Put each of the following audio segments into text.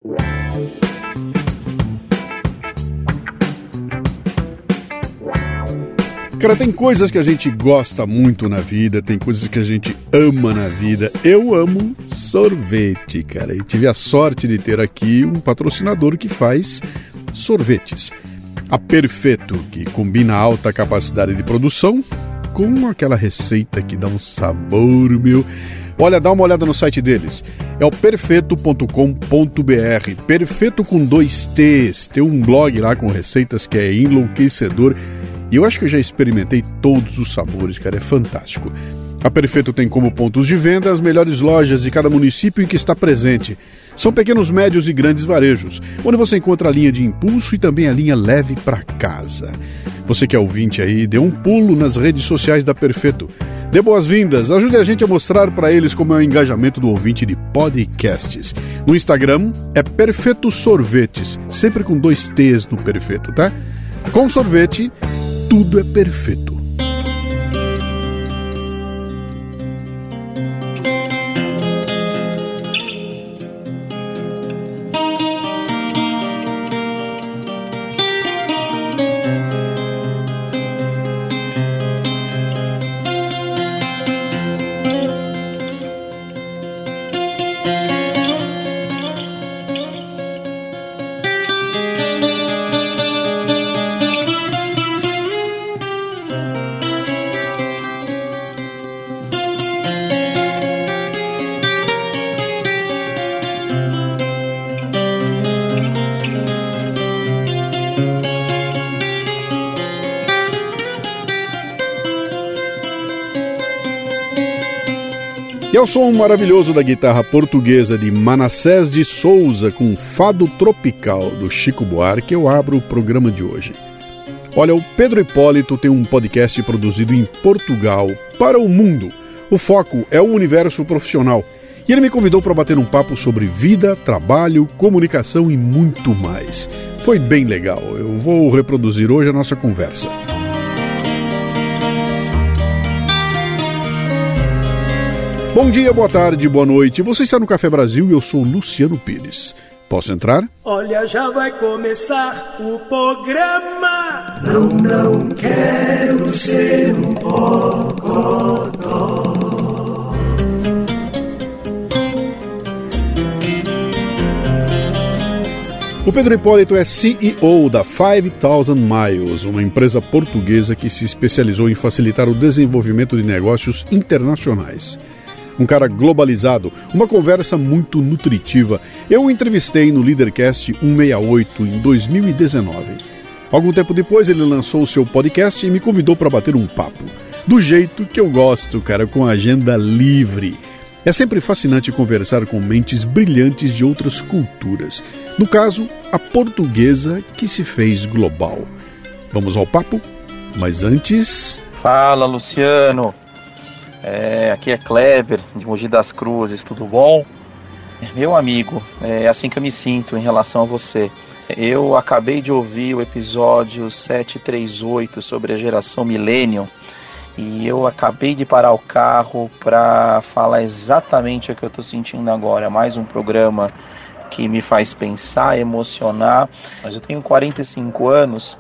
Cara, tem coisas que a gente gosta muito na vida, tem coisas que a gente ama na vida. Eu amo sorvete, cara, e tive a sorte de ter aqui um patrocinador que faz sorvetes. A Perfeito, que combina alta capacidade de produção com aquela receita que dá um sabor, meu. Olha, dá uma olhada no site deles. É o perfeito.com.br. Perfeito com 2 T's. Tem um blog lá com receitas que é enlouquecedor. E eu acho que eu já experimentei todos os sabores, cara, é fantástico. A Perfeito tem como pontos de venda as melhores lojas de cada município em que está presente. São pequenos, médios e grandes varejos, onde você encontra a linha de impulso e também a linha leve para casa. Você que é ouvinte aí, dê um pulo nas redes sociais da Perfeito. Dê boas-vindas, ajude a gente a mostrar para eles como é o engajamento do ouvinte de podcasts. No Instagram é Perfeito Sorvetes, sempre com 2 T's no Perfeito, tá? Com sorvete, tudo é perfeito. E ao som maravilhoso da guitarra portuguesa de Manassés de Souza com Fado Tropical do Chico Buarque, eu abro o programa de hoje. Olha, o Pedro Hipólito tem um podcast produzido em Portugal para o mundo. O foco é o universo profissional. E ele me convidou para bater um papo sobre vida, trabalho, comunicação e muito mais. Foi bem legal. Eu vou reproduzir hoje a nossa conversa. Bom dia, boa tarde, boa noite. Você está no Café Brasil e eu sou Luciano Pires. Posso entrar? Olha, já vai começar o programa. Não quero ser um bocodó. O Pedro Hipólito é CEO da 5,000 Miles, uma empresa portuguesa que se especializou em facilitar o desenvolvimento de negócios internacionais. Um cara globalizado, uma conversa muito nutritiva. Eu o entrevistei no Leadercast 168 em 2019. Algum tempo depois ele lançou o seu podcast e me convidou para bater um papo. Do jeito que eu gosto, cara, com a agenda livre. É sempre fascinante conversar com mentes brilhantes de outras culturas. No caso, a portuguesa que se fez global. Vamos ao papo? Mas antes... Fala, Luciano. Aqui é Kleber, de Mogi das Cruzes, tudo bom? Meu amigo, é assim que eu me sinto em relação a você. Eu acabei de ouvir o episódio 738 sobre a geração Millennium e eu acabei de parar o carro para falar exatamente o que eu estou sentindo agora. Mais um programa que me faz pensar, emocionar. Mas eu tenho 45 anos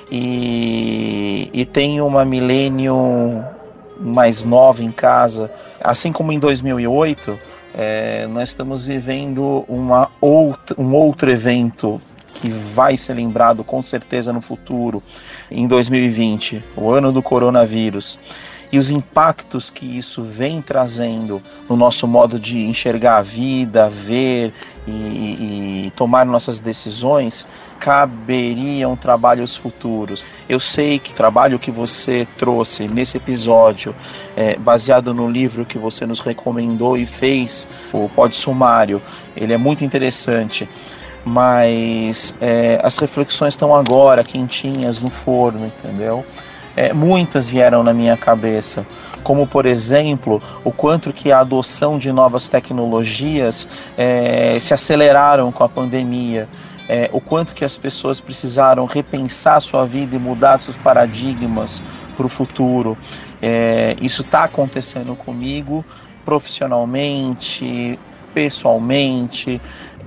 e tenho uma Millennium mais nova em casa. Assim como em 2008, nós estamos vivendo um outro evento que vai ser lembrado com certeza no futuro, em 2020, o ano do coronavírus. E os impactos que isso vem trazendo no nosso modo de enxergar a vida, ver e tomar nossas decisões, caberiam trabalhos futuros. Eu sei que o trabalho que você trouxe nesse episódio, baseado no livro que você nos recomendou e fez, o Pod Sumário, ele é muito interessante. Mas as reflexões estão agora quentinhas no forno, entendeu? Muitas vieram na minha cabeça, como por exemplo, o quanto que a adoção de novas tecnologias se aceleraram com a pandemia, o quanto que as pessoas precisaram repensar sua vida e mudar seus paradigmas para o futuro. Isso está acontecendo comigo profissionalmente, pessoalmente.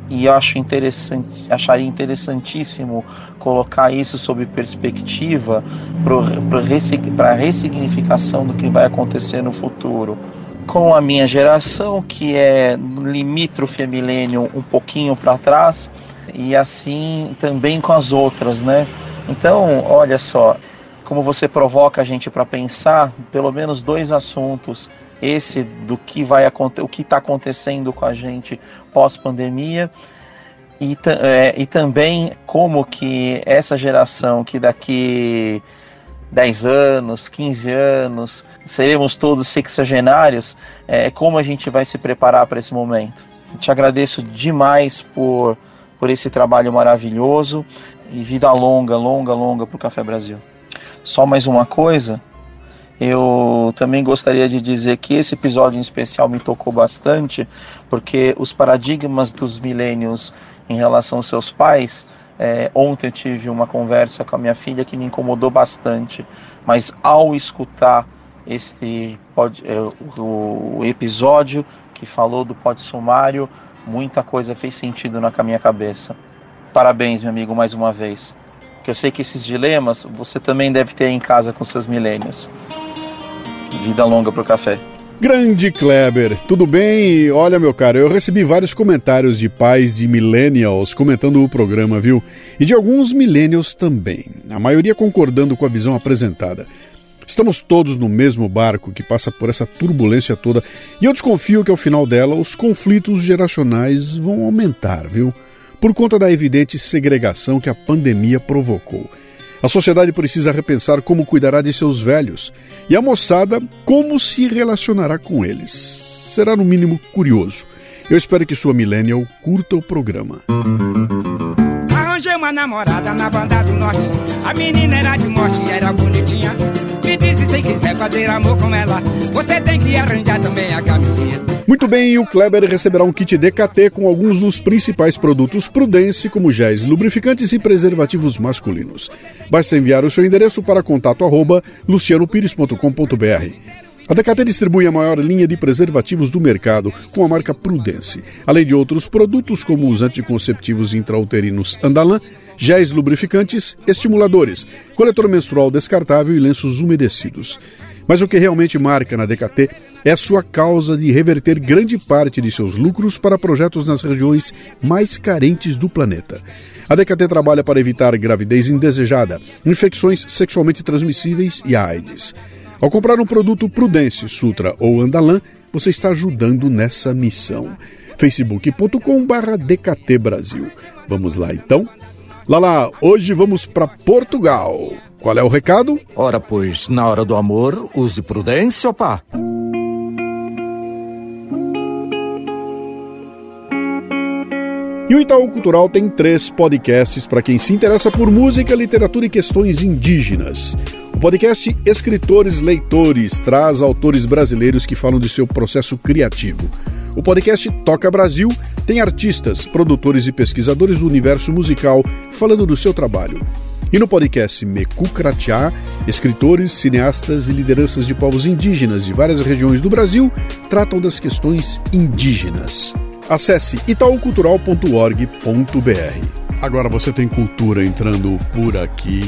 e eu acharia interessantíssimo colocar isso sob perspectiva para a ressignificação do que vai acontecer no futuro. Com a minha geração, que é limítrofe a milênio um pouquinho para trás, e assim também com as outras, né? Então, olha só, como você provoca a gente para pensar, pelo menos 2 assuntos. Esse do que o que está acontecendo com a gente pós-pandemia, e também como que essa geração que daqui 10 anos, 15 anos, seremos todos sexagenários, como a gente vai se preparar para esse momento. Te agradeço demais por esse trabalho maravilhoso, e vida longa para o Café Brasil. Só mais uma coisa, eu também gostaria de dizer que esse episódio em especial me tocou bastante, porque os paradigmas dos millennials em relação aos seus pais, ontem eu tive uma conversa com a minha filha que me incomodou bastante, mas ao escutar o episódio que falou do Pod Sumário, muita coisa fez sentido na minha cabeça. Parabéns, meu amigo, mais uma vez. Porque eu sei que esses dilemas você também deve ter em casa com seus millennials. Vida longa pro café. Grande Kleber, tudo bem? Olha, meu caro, eu recebi vários comentários de pais de millennials comentando o programa, viu? E de alguns millennials também, a maioria concordando com a visão apresentada. Estamos todos no mesmo barco que passa por essa turbulência toda, e eu desconfio que ao final dela os conflitos geracionais vão aumentar, viu? Por conta da evidente segregação que a pandemia provocou. A sociedade precisa repensar como cuidará de seus velhos, e a moçada como se relacionará com eles. Será no mínimo curioso. Eu espero que sua millennial curta o programa. Arranjei uma namorada na banda do norte. A menina era de morte e era bonitinha. Me disse, se quiser fazer amor com ela, você tem que arranjar também a camisinha. Muito bem, o Kleber receberá um kit DKT com alguns dos principais produtos Prudence, como géis, lubrificantes e preservativos masculinos. Basta enviar o seu endereço para contato@lucianopires.com.br. A DKT distribui a maior linha de preservativos do mercado com a marca Prudence, além de outros produtos como os anticonceptivos intrauterinos Andalan, géis lubrificantes, estimuladores, coletor menstrual descartável e lenços umedecidos. Mas o que realmente marca na DKT é a sua causa de reverter grande parte de seus lucros para projetos nas regiões mais carentes do planeta. A DKT trabalha para evitar gravidez indesejada, infecções sexualmente transmissíveis e AIDS. Ao comprar um produto Prudence, Sutra ou Andalan, você está ajudando nessa missão. facebook.com/DKT Brasil. Vamos lá então? Lala, hoje vamos para Portugal. Qual é o recado? Ora, pois, na hora do amor, use prudência, opá. E o Itaú Cultural tem 3 podcasts para quem se interessa por música, literatura e questões indígenas. O podcast Escritores Leitores traz autores brasileiros que falam de seu processo criativo. O podcast Toca Brasil tem artistas, produtores e pesquisadores do universo musical falando do seu trabalho. E no podcast Mecucratiá, escritores, cineastas e lideranças de povos indígenas de várias regiões do Brasil tratam das questões indígenas. Acesse itaucultural.org.br. Agora você tem cultura entrando por aqui,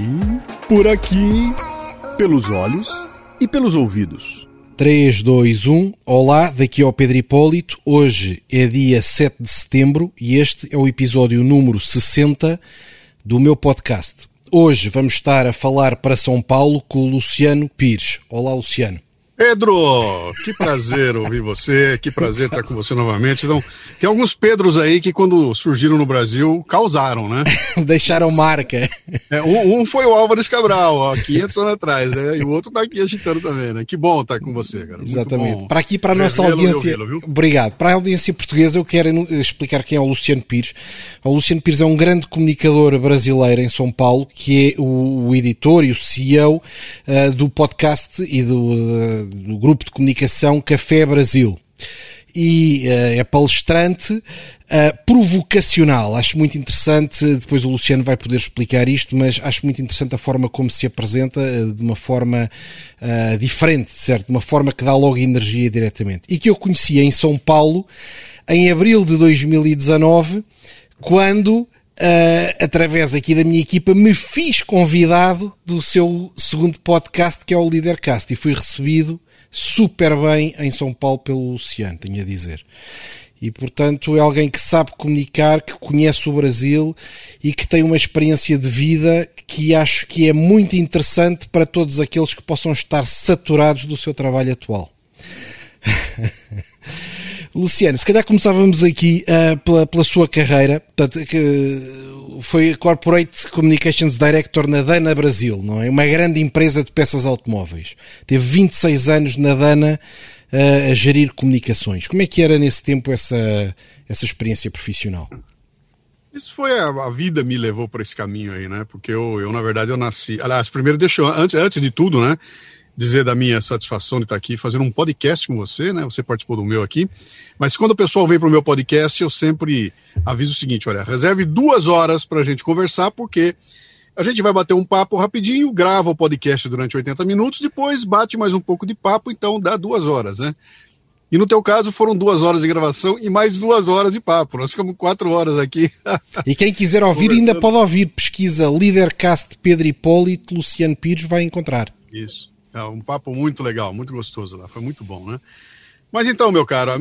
pelos olhos e pelos ouvidos. 3, 2, 1. Olá, daqui é o Pedro Hipólito. Hoje é dia 7 de setembro e este é o episódio número 60 do meu podcast. Hoje vamos estar a falar para São Paulo com o Luciano Pires. Olá, Luciano. Pedro, que prazer ouvir você, que prazer estar com você novamente. Então, tem alguns Pedros aí que quando surgiram no Brasil causaram, né? Deixaram marca. Um foi o Álvares Cabral, há 500 anos atrás, né? E o outro está aqui agitando também, né? Que bom estar com você, cara. Exatamente. Para aqui, para a nossa audiência... Obrigado. Para a audiência portuguesa, eu quero explicar quem é o Luciano Pires. O Luciano Pires é um grande comunicador brasileiro em São Paulo, que é o editor e o CEO do podcast e do grupo de comunicação Café Brasil. e é palestrante, provocacional. Acho muito interessante, depois o Luciano vai poder explicar isto, mas acho muito interessante a forma como se apresenta, de uma forma diferente, certo? De uma forma que dá logo energia diretamente. E que eu conheci em São Paulo, em abril de 2019, quando, através aqui da minha equipa, me fiz convidado do seu segundo podcast, que é o Leadercast, e fui recebido super bem em São Paulo pelo Luciano, tenho a dizer. E, portanto, é alguém que sabe comunicar, que conhece o Brasil e que tem uma experiência de vida que acho que é muito interessante para todos aqueles que possam estar saturados do seu trabalho atual. Luciano, se calhar começávamos aqui pela sua carreira. Portanto, que foi Corporate Communications Director na Dana Brasil, não é? Uma grande empresa de peças automóveis. Teve 26 anos na Dana a gerir comunicações. Como é que era nesse tempo essa experiência profissional? Isso foi a vida me levou para esse caminho aí, né? Porque eu na verdade, eu nasci... Aliás, primeiro deixa eu, antes de tudo, né, dizer da minha satisfação de estar aqui fazendo um podcast com você, né? Você participou do meu aqui. Mas quando o pessoal vem para o meu podcast, eu sempre aviso o seguinte, olha, reserve 2 horas para a gente conversar, porque a gente vai bater um papo rapidinho, grava o podcast durante 80 minutos, depois bate mais um pouco de papo, então dá 2 horas, né? E no teu caso foram 2 horas de gravação e mais 2 horas de papo. Nós ficamos 4 horas aqui. E quem quiser ouvir ainda pode ouvir. Pesquisa Leadercast Pedro Hipólito, Luciano Pires, vai encontrar. Isso. É um papo muito legal, muito gostoso lá. Foi muito bom, né? Mas então, meu caro,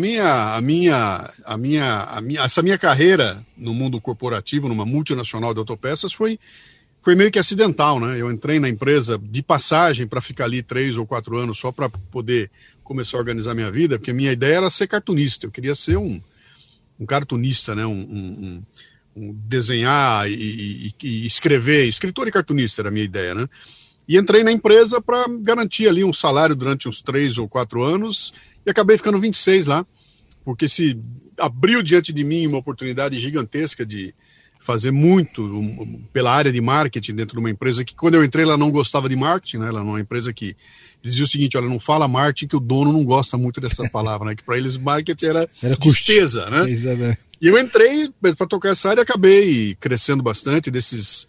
essa minha carreira no mundo corporativo, numa multinacional de autopeças, foi meio que acidental, né? Eu entrei na empresa de passagem para ficar ali 3 ou 4 anos só para poder começar a organizar minha vida, porque a minha ideia era ser cartunista. Eu queria ser um cartunista, né? Um desenhar e escrever. Escritor e cartunista era a minha ideia, né? E entrei na empresa para garantir ali um salário durante uns 3 ou 4 anos e acabei ficando 26 lá, porque se abriu diante de mim uma oportunidade gigantesca de fazer muito pela área de marketing dentro de uma empresa que, quando eu entrei, ela não gostava de marketing, né? Ela é uma empresa que dizia o seguinte, olha, não fala marketing, que o dono não gosta muito dessa palavra, né? Que para eles marketing era despesa, né? Exatamente. E eu entrei para tocar essa área e acabei crescendo bastante. Desses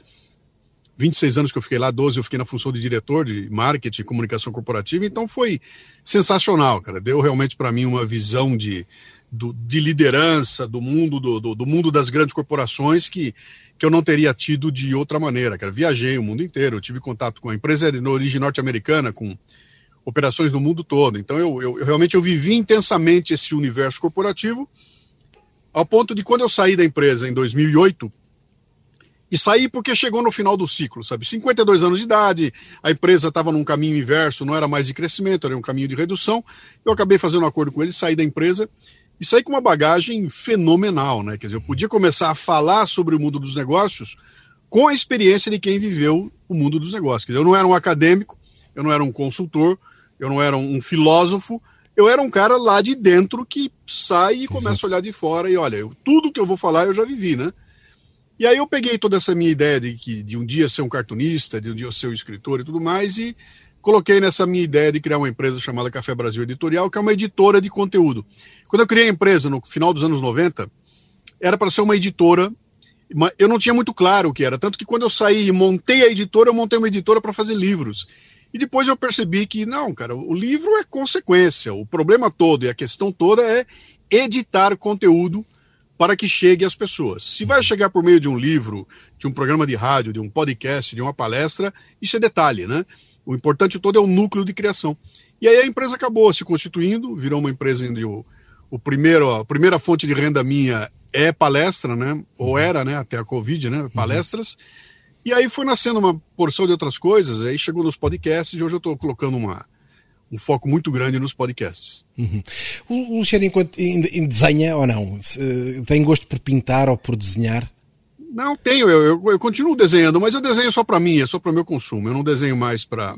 26 anos que eu fiquei lá, 12 eu fiquei na função de diretor de marketing e comunicação corporativa, então foi sensacional, cara. Deu realmente para mim uma visão de liderança do mundo das grandes corporações que eu não teria tido de outra maneira, cara. Viajei o mundo inteiro, eu tive contato com a empresa de origem norte-americana, com operações no mundo todo, então eu realmente vivi intensamente esse universo corporativo, ao ponto de, quando eu saí da empresa em 2008, e saí porque chegou no final do ciclo, sabe? 52 anos de idade, a empresa estava num caminho inverso, não era mais de crescimento, era um caminho de redução. Eu acabei fazendo um acordo com ele, saí da empresa e saí com uma bagagem fenomenal, né? Quer dizer, eu podia começar a falar sobre o mundo dos negócios com a experiência de quem viveu o mundo dos negócios. Quer dizer, eu não era um acadêmico, eu não era um consultor, eu não era um filósofo, eu era um cara lá de dentro que sai e começa a olhar de fora e olha, tudo que eu vou falar eu já vivi, né? E aí eu peguei toda essa minha ideia de um dia ser um cartunista, de um dia ser um escritor e tudo mais, e coloquei nessa minha ideia de criar uma empresa chamada Café Brasil Editorial, que é uma editora de conteúdo. Quando eu criei a empresa, no final dos anos 90, era para ser uma editora, mas eu não tinha muito claro o que era, tanto que quando eu saí e montei a editora, eu montei uma editora para fazer livros. E depois eu percebi que, não, cara, o livro é consequência, o problema todo e a questão toda é editar conteúdo para que chegue às pessoas. Se vai chegar por meio de um livro, de um programa de rádio, de um podcast, de uma palestra, isso é detalhe, né? O importante todo é o núcleo de criação. E aí a empresa acabou se constituindo, virou uma empresa onde a primeira fonte de renda minha é palestra, né? Ou era, né? Até a Covid, né? Palestras. E aí foi nascendo uma porção de outras coisas, aí chegou nos podcasts e hoje eu estou colocando um foco muito grande nos podcasts. Uhum. O Luciano, enquanto desenha ou não? Tem gosto por pintar ou por desenhar? Não, tenho. Eu continuo desenhando, mas eu desenho só para mim, é só para o meu consumo. Eu não desenho mais para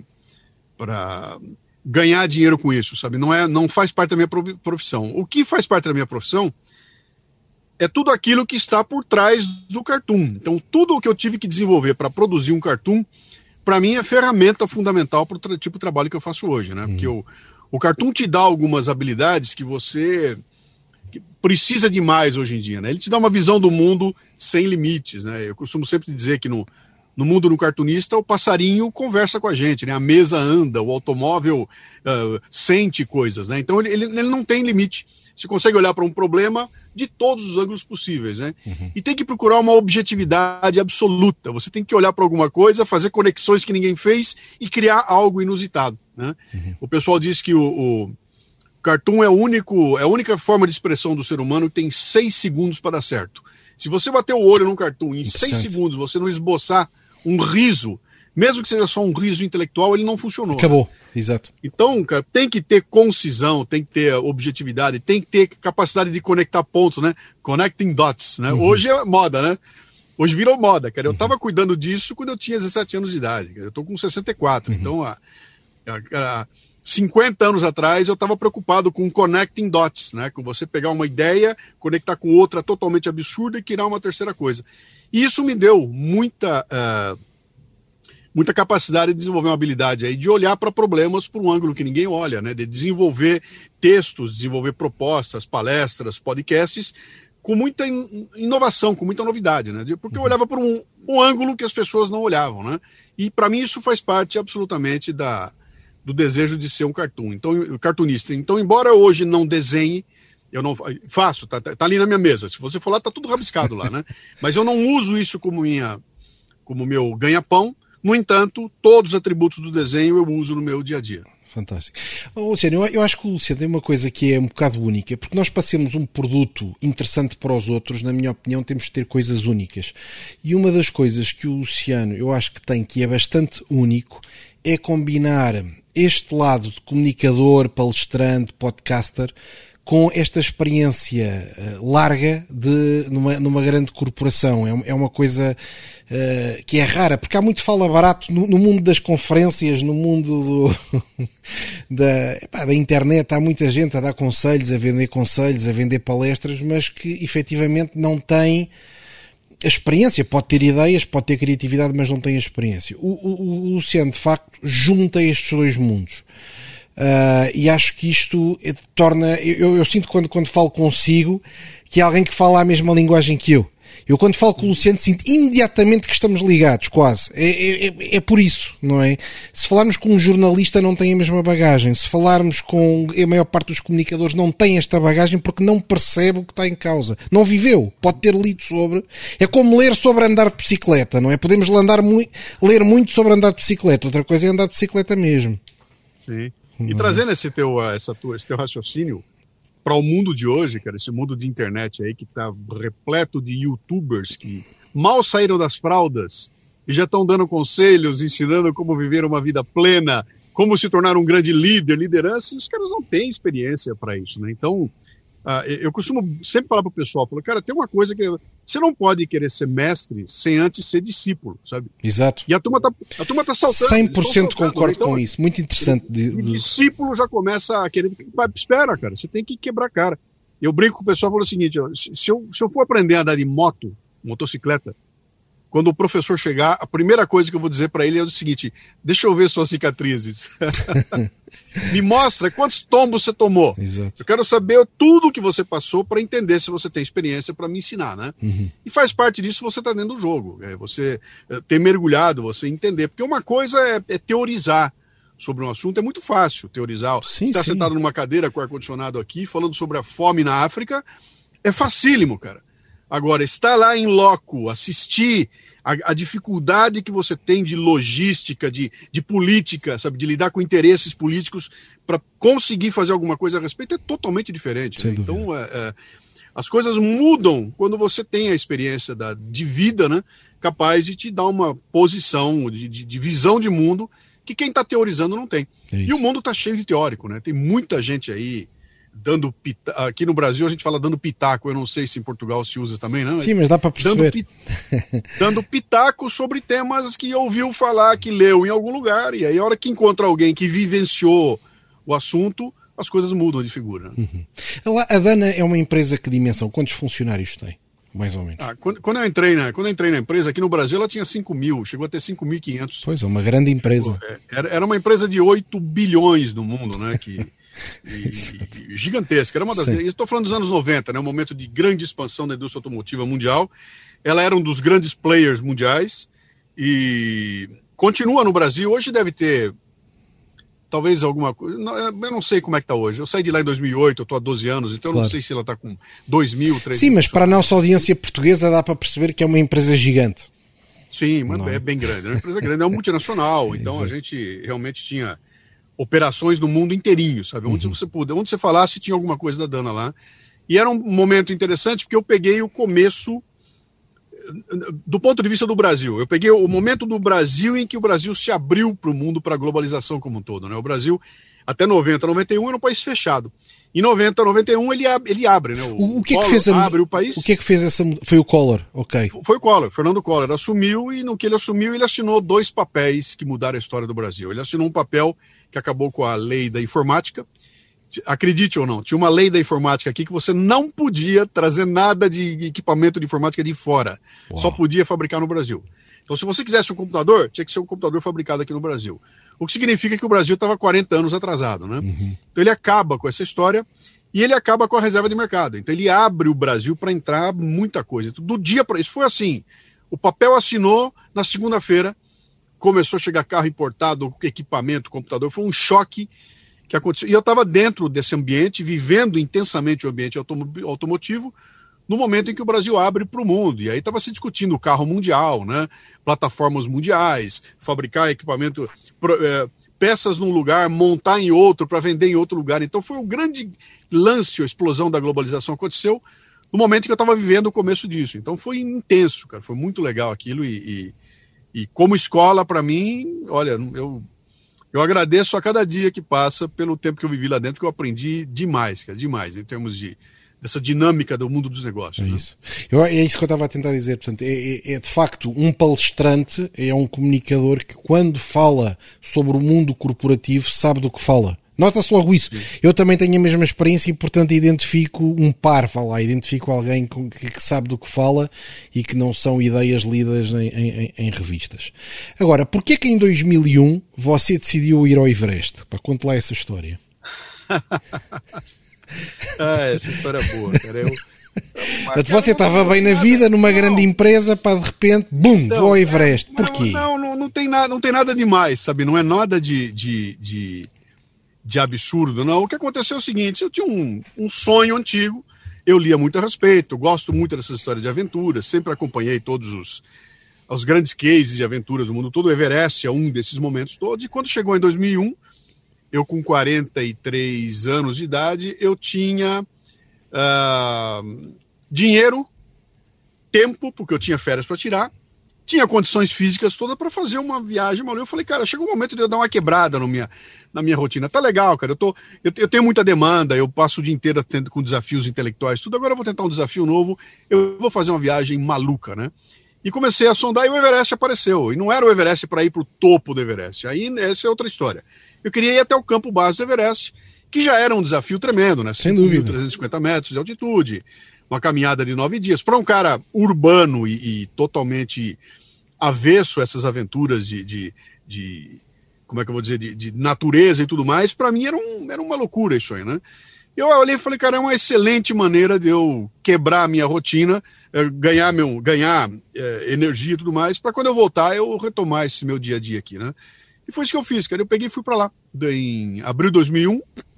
ganhar dinheiro com isso, sabe? Não faz parte da minha profissão. O que faz parte da minha profissão é tudo aquilo que está por trás do cartoon. Então, tudo o que eu tive que desenvolver para produzir um cartoon, para mim é ferramenta fundamental para o tipo de trabalho que eu faço hoje, né? Porque o cartoon te dá algumas habilidades que você que precisa demais hoje em dia, né? Ele te dá uma visão do mundo sem limites, né? Eu costumo sempre dizer que no mundo do cartunista, o passarinho conversa com a gente, né? A mesa anda, o automóvel sente coisas, né? Então ele não tem limite. Você consegue olhar para um problema de todos os ângulos possíveis, né? E tem que procurar uma objetividade absoluta. Você tem que olhar para alguma coisa, fazer conexões que ninguém fez e criar algo inusitado, né? O pessoal diz que o cartoon é a única forma de expressão do ser humano que tem 6 segundos para dar certo. Se você bater o olho num cartoon e em 6 segundos você não esboçar um riso, mesmo que seja só um riso intelectual, ele não funcionou. Acabou, exato. Então, cara, tem que ter concisão, tem que ter objetividade, tem que ter capacidade de conectar pontos, né? Connecting dots, né? Hoje é moda, né? Hoje virou moda, cara. Eu tava cuidando disso quando eu tinha 17 anos de idade, cara. Eu tô com 64, então 50 anos atrás eu estava preocupado com connecting dots, né? Com você pegar uma ideia, conectar com outra totalmente absurda e criar uma terceira coisa. E isso me deu muita capacidade de desenvolver uma habilidade aí de olhar para problemas por um ângulo que ninguém olha, né? De desenvolver textos, desenvolver propostas, palestras, podcasts com muita inovação, com muita novidade, né? Porque eu olhava por um ângulo que as pessoas não olhavam, né? E para mim isso faz parte absolutamente do desejo de ser um cartunista. Então, embora hoje não desenhe, eu não faço, tá ali na minha mesa. Se você for lá, tá tudo rabiscado lá, né? Mas eu não uso isso como meu ganha-pão. No entanto, todos os atributos do desenho eu uso no meu dia a dia. Fantástico. Luciano, eu acho que o Luciano tem uma coisa que é um bocado única, porque nós passemos um produto interessante para os outros, na minha opinião, temos de ter coisas únicas. E uma das coisas que o Luciano, eu acho que tem, que é bastante único, é combinar este lado de comunicador, palestrante, podcaster, com esta experiência larga numa grande corporação. É uma coisa que é rara, porque há muito fala barato no mundo das conferências, no mundo da internet. Há muita gente a dar conselhos, a vender palestras, mas que efetivamente não tem a experiência. Pode ter ideias, pode ter criatividade, mas não tem a experiência. O Luciano, de facto, junta estes dois mundos. E acho que isto torna... Eu sinto quando falo consigo que é alguém que fala a mesma linguagem que eu. Eu quando falo com o Luciano sinto imediatamente que estamos ligados, quase. É por isso, não é? Se falarmos com um jornalista não tem a mesma bagagem. Se falarmos com a maior parte dos comunicadores não tem esta bagagem porque não percebe o que está em causa. Não viveu. Pode ter lido sobre... É como ler sobre andar de bicicleta, não é? Podemos ler muito sobre andar de bicicleta. Outra coisa é andar de bicicleta mesmo. Sim. E trazendo esse teu raciocínio para o mundo de hoje, cara, esse mundo de internet aí que está repleto de youtubers que mal saíram das fraldas e já estão dando conselhos, ensinando como viver uma vida plena, como se tornar um grande liderança, os caras não têm experiência para isso, né? Então, eu costumo sempre falar para o pessoal, cara, tem uma coisa que você não pode querer ser mestre sem antes ser discípulo, sabe? Exato. E a turma tá saltando. 100% concordo com isso. Muito interessante. O discípulo já começa a querer... Espera, cara, você tem que quebrar a cara. Eu brinco com o pessoal e falo o seguinte, ó, se eu for aprender a andar de motocicleta, quando o professor chegar, a primeira coisa que eu vou dizer para ele é o seguinte: deixa eu ver suas cicatrizes. Me mostra quantos tombos você tomou. Exato. Eu quero saber tudo que você passou para entender se você tem experiência para me ensinar, né? E faz parte disso você tá dentro do jogo. Você ter mergulhado, você entender. Porque uma coisa é teorizar sobre um assunto, é muito fácil teorizar. Você está sentado numa cadeira com ar-condicionado aqui, falando sobre a fome na África, é facílimo, cara. Agora, estar lá em loco, assistir a dificuldade que você tem de logística, de política, sabe, de lidar com interesses políticos para conseguir fazer alguma coisa a respeito é totalmente diferente. Né? Então, as coisas mudam quando você tem a experiência de vida, né, capaz de te dar uma posição de visão de mundo que quem está teorizando não tem. E o mundo está cheio de teórico, né? Tem muita gente aí dando pitaco. Aqui no Brasil a gente fala dando pitaco, eu não sei se em Portugal se usa também, não? Sim, mas dá para perceber. Dando pitaco sobre temas que ouviu falar, que leu em algum lugar, e aí a hora que encontra alguém que vivenciou o assunto, as coisas mudam de figura. A Dana é uma empresa que dimensão? Quantos funcionários tem? Mais ou menos. Quando eu entrei na empresa, aqui no Brasil ela tinha 5 mil, chegou a ter 5.500. Pois é, uma grande empresa. Era uma empresa de 8 bilhões no mundo, né? Que e gigantesca. Era uma das. Estou falando dos anos 90, né? Um momento de grande expansão da indústria automotiva mundial. Ela era um dos grandes players mundiais e continua no Brasil. Hoje deve ter talvez alguma coisa. Eu não sei como é que está hoje. Eu saí de lá em 2008, eu estou há 12 anos, então eu não sei se ela está com 2.000, 3.000. Sim, mas para a nossa audiência portuguesa dá para perceber que é uma empresa gigante. Sim, mas é bem grande. É uma empresa grande, é uma multinacional. Então a gente realmente tinha operações no mundo inteirinho, sabe? Onde você falasse, tinha alguma coisa da Dana lá. E era um momento interessante porque eu peguei o começo do ponto de vista do Brasil. Eu peguei o momento do Brasil em que o Brasil se abriu para o mundo, para a globalização como um todo, né? O Brasil, até 90, 91, era um país fechado. Em 90, 91, ele abre, né? O que é que fez abre o país. O que é que fez essa... Foi o Collor, ok. Foi o Collor, Fernando Collor assumiu, e no que ele assumiu, ele assinou 2 papéis que mudaram a história do Brasil. Ele assinou um papel que acabou com a lei da informática. Acredite ou não, tinha uma lei da informática aqui que você não podia trazer nada de equipamento de informática de fora. Uau. Só podia fabricar no Brasil. Então, se você quisesse um computador, tinha que ser um computador fabricado aqui no Brasil. O que significa que o Brasil estava 40 anos atrasado, né? Então, ele acaba com essa história e ele acaba com a reserva de mercado. Então, ele abre o Brasil para entrar muita coisa. Então, do dia para isso foi assim. O papel assinou, na segunda-feira começou a chegar carro importado, equipamento, computador. Foi um choque que aconteceu. E eu estava dentro desse ambiente, vivendo intensamente o ambiente automotivo, no momento em que o Brasil abre para o mundo. E aí estava se discutindo o carro mundial, né? Plataformas mundiais, fabricar equipamento, peças num lugar, montar em outro, para vender em outro lugar. Então foi um grande lance, a explosão da globalização aconteceu no momento que eu estava vivendo o começo disso. Então foi intenso, cara. Foi muito legal aquilo. E como escola, para mim, olha, eu agradeço a cada dia que passa pelo tempo que eu vivi lá dentro, que eu aprendi demais, cara, demais, em termos dessa dinâmica do mundo dos negócios. É isso. É isso que eu estava a tentar dizer. Portanto, é de facto um palestrante, é um comunicador que quando fala sobre o mundo corporativo sabe do que fala. Nota-se logo isso. Eu também tenho a mesma experiência e, portanto, identifico um par, identifico alguém que sabe do que fala e que não são ideias lidas em revistas. Agora, porquê que em 2001 você decidiu ir ao Everest? Conte lá essa história. Essa história é boa, cara. Portanto, você estava bem na vida, numa grande empresa, para de repente, bum, vou ao Everest. Porquê? Não tem nada demais, sabe? Não é nada de absurdo, não. O que aconteceu é o seguinte, eu tinha um sonho antigo, eu lia muito a respeito, gosto muito dessa história de aventura, sempre acompanhei todos os grandes cases de aventuras do mundo todo, o Everest é um desses momentos todos, e quando chegou em 2001, eu com 43 anos de idade, eu tinha dinheiro, tempo, porque eu tinha férias para tirar, tinha condições físicas todas para fazer uma viagem maluca. Eu falei, cara, chegou um momento de eu dar uma quebrada na minha rotina. Tá legal, cara, eu tenho muita demanda, eu passo o dia inteiro com desafios intelectuais, tudo. Agora eu vou tentar um desafio novo, eu vou fazer uma viagem maluca, né? E comecei a sondar e o Everest apareceu. E não era o Everest para ir para o topo do Everest. Aí essa é outra história. Eu queria ir até o campo base do Everest, que já era um desafio tremendo, né? Sem dúvida. 5.350 metros de altitude, uma caminhada de 9 dias. Para um cara urbano e totalmente avesso a essas aventuras de como é que eu vou dizer, de natureza e tudo mais, para mim era uma loucura isso aí, né? Eu olhei e falei, cara, é uma excelente maneira de eu quebrar a minha rotina, ganhar energia e tudo mais, para quando eu voltar eu retomar esse meu dia a dia aqui, né? E foi isso que eu fiz, cara. Eu peguei e fui para lá. Em abril de 2001,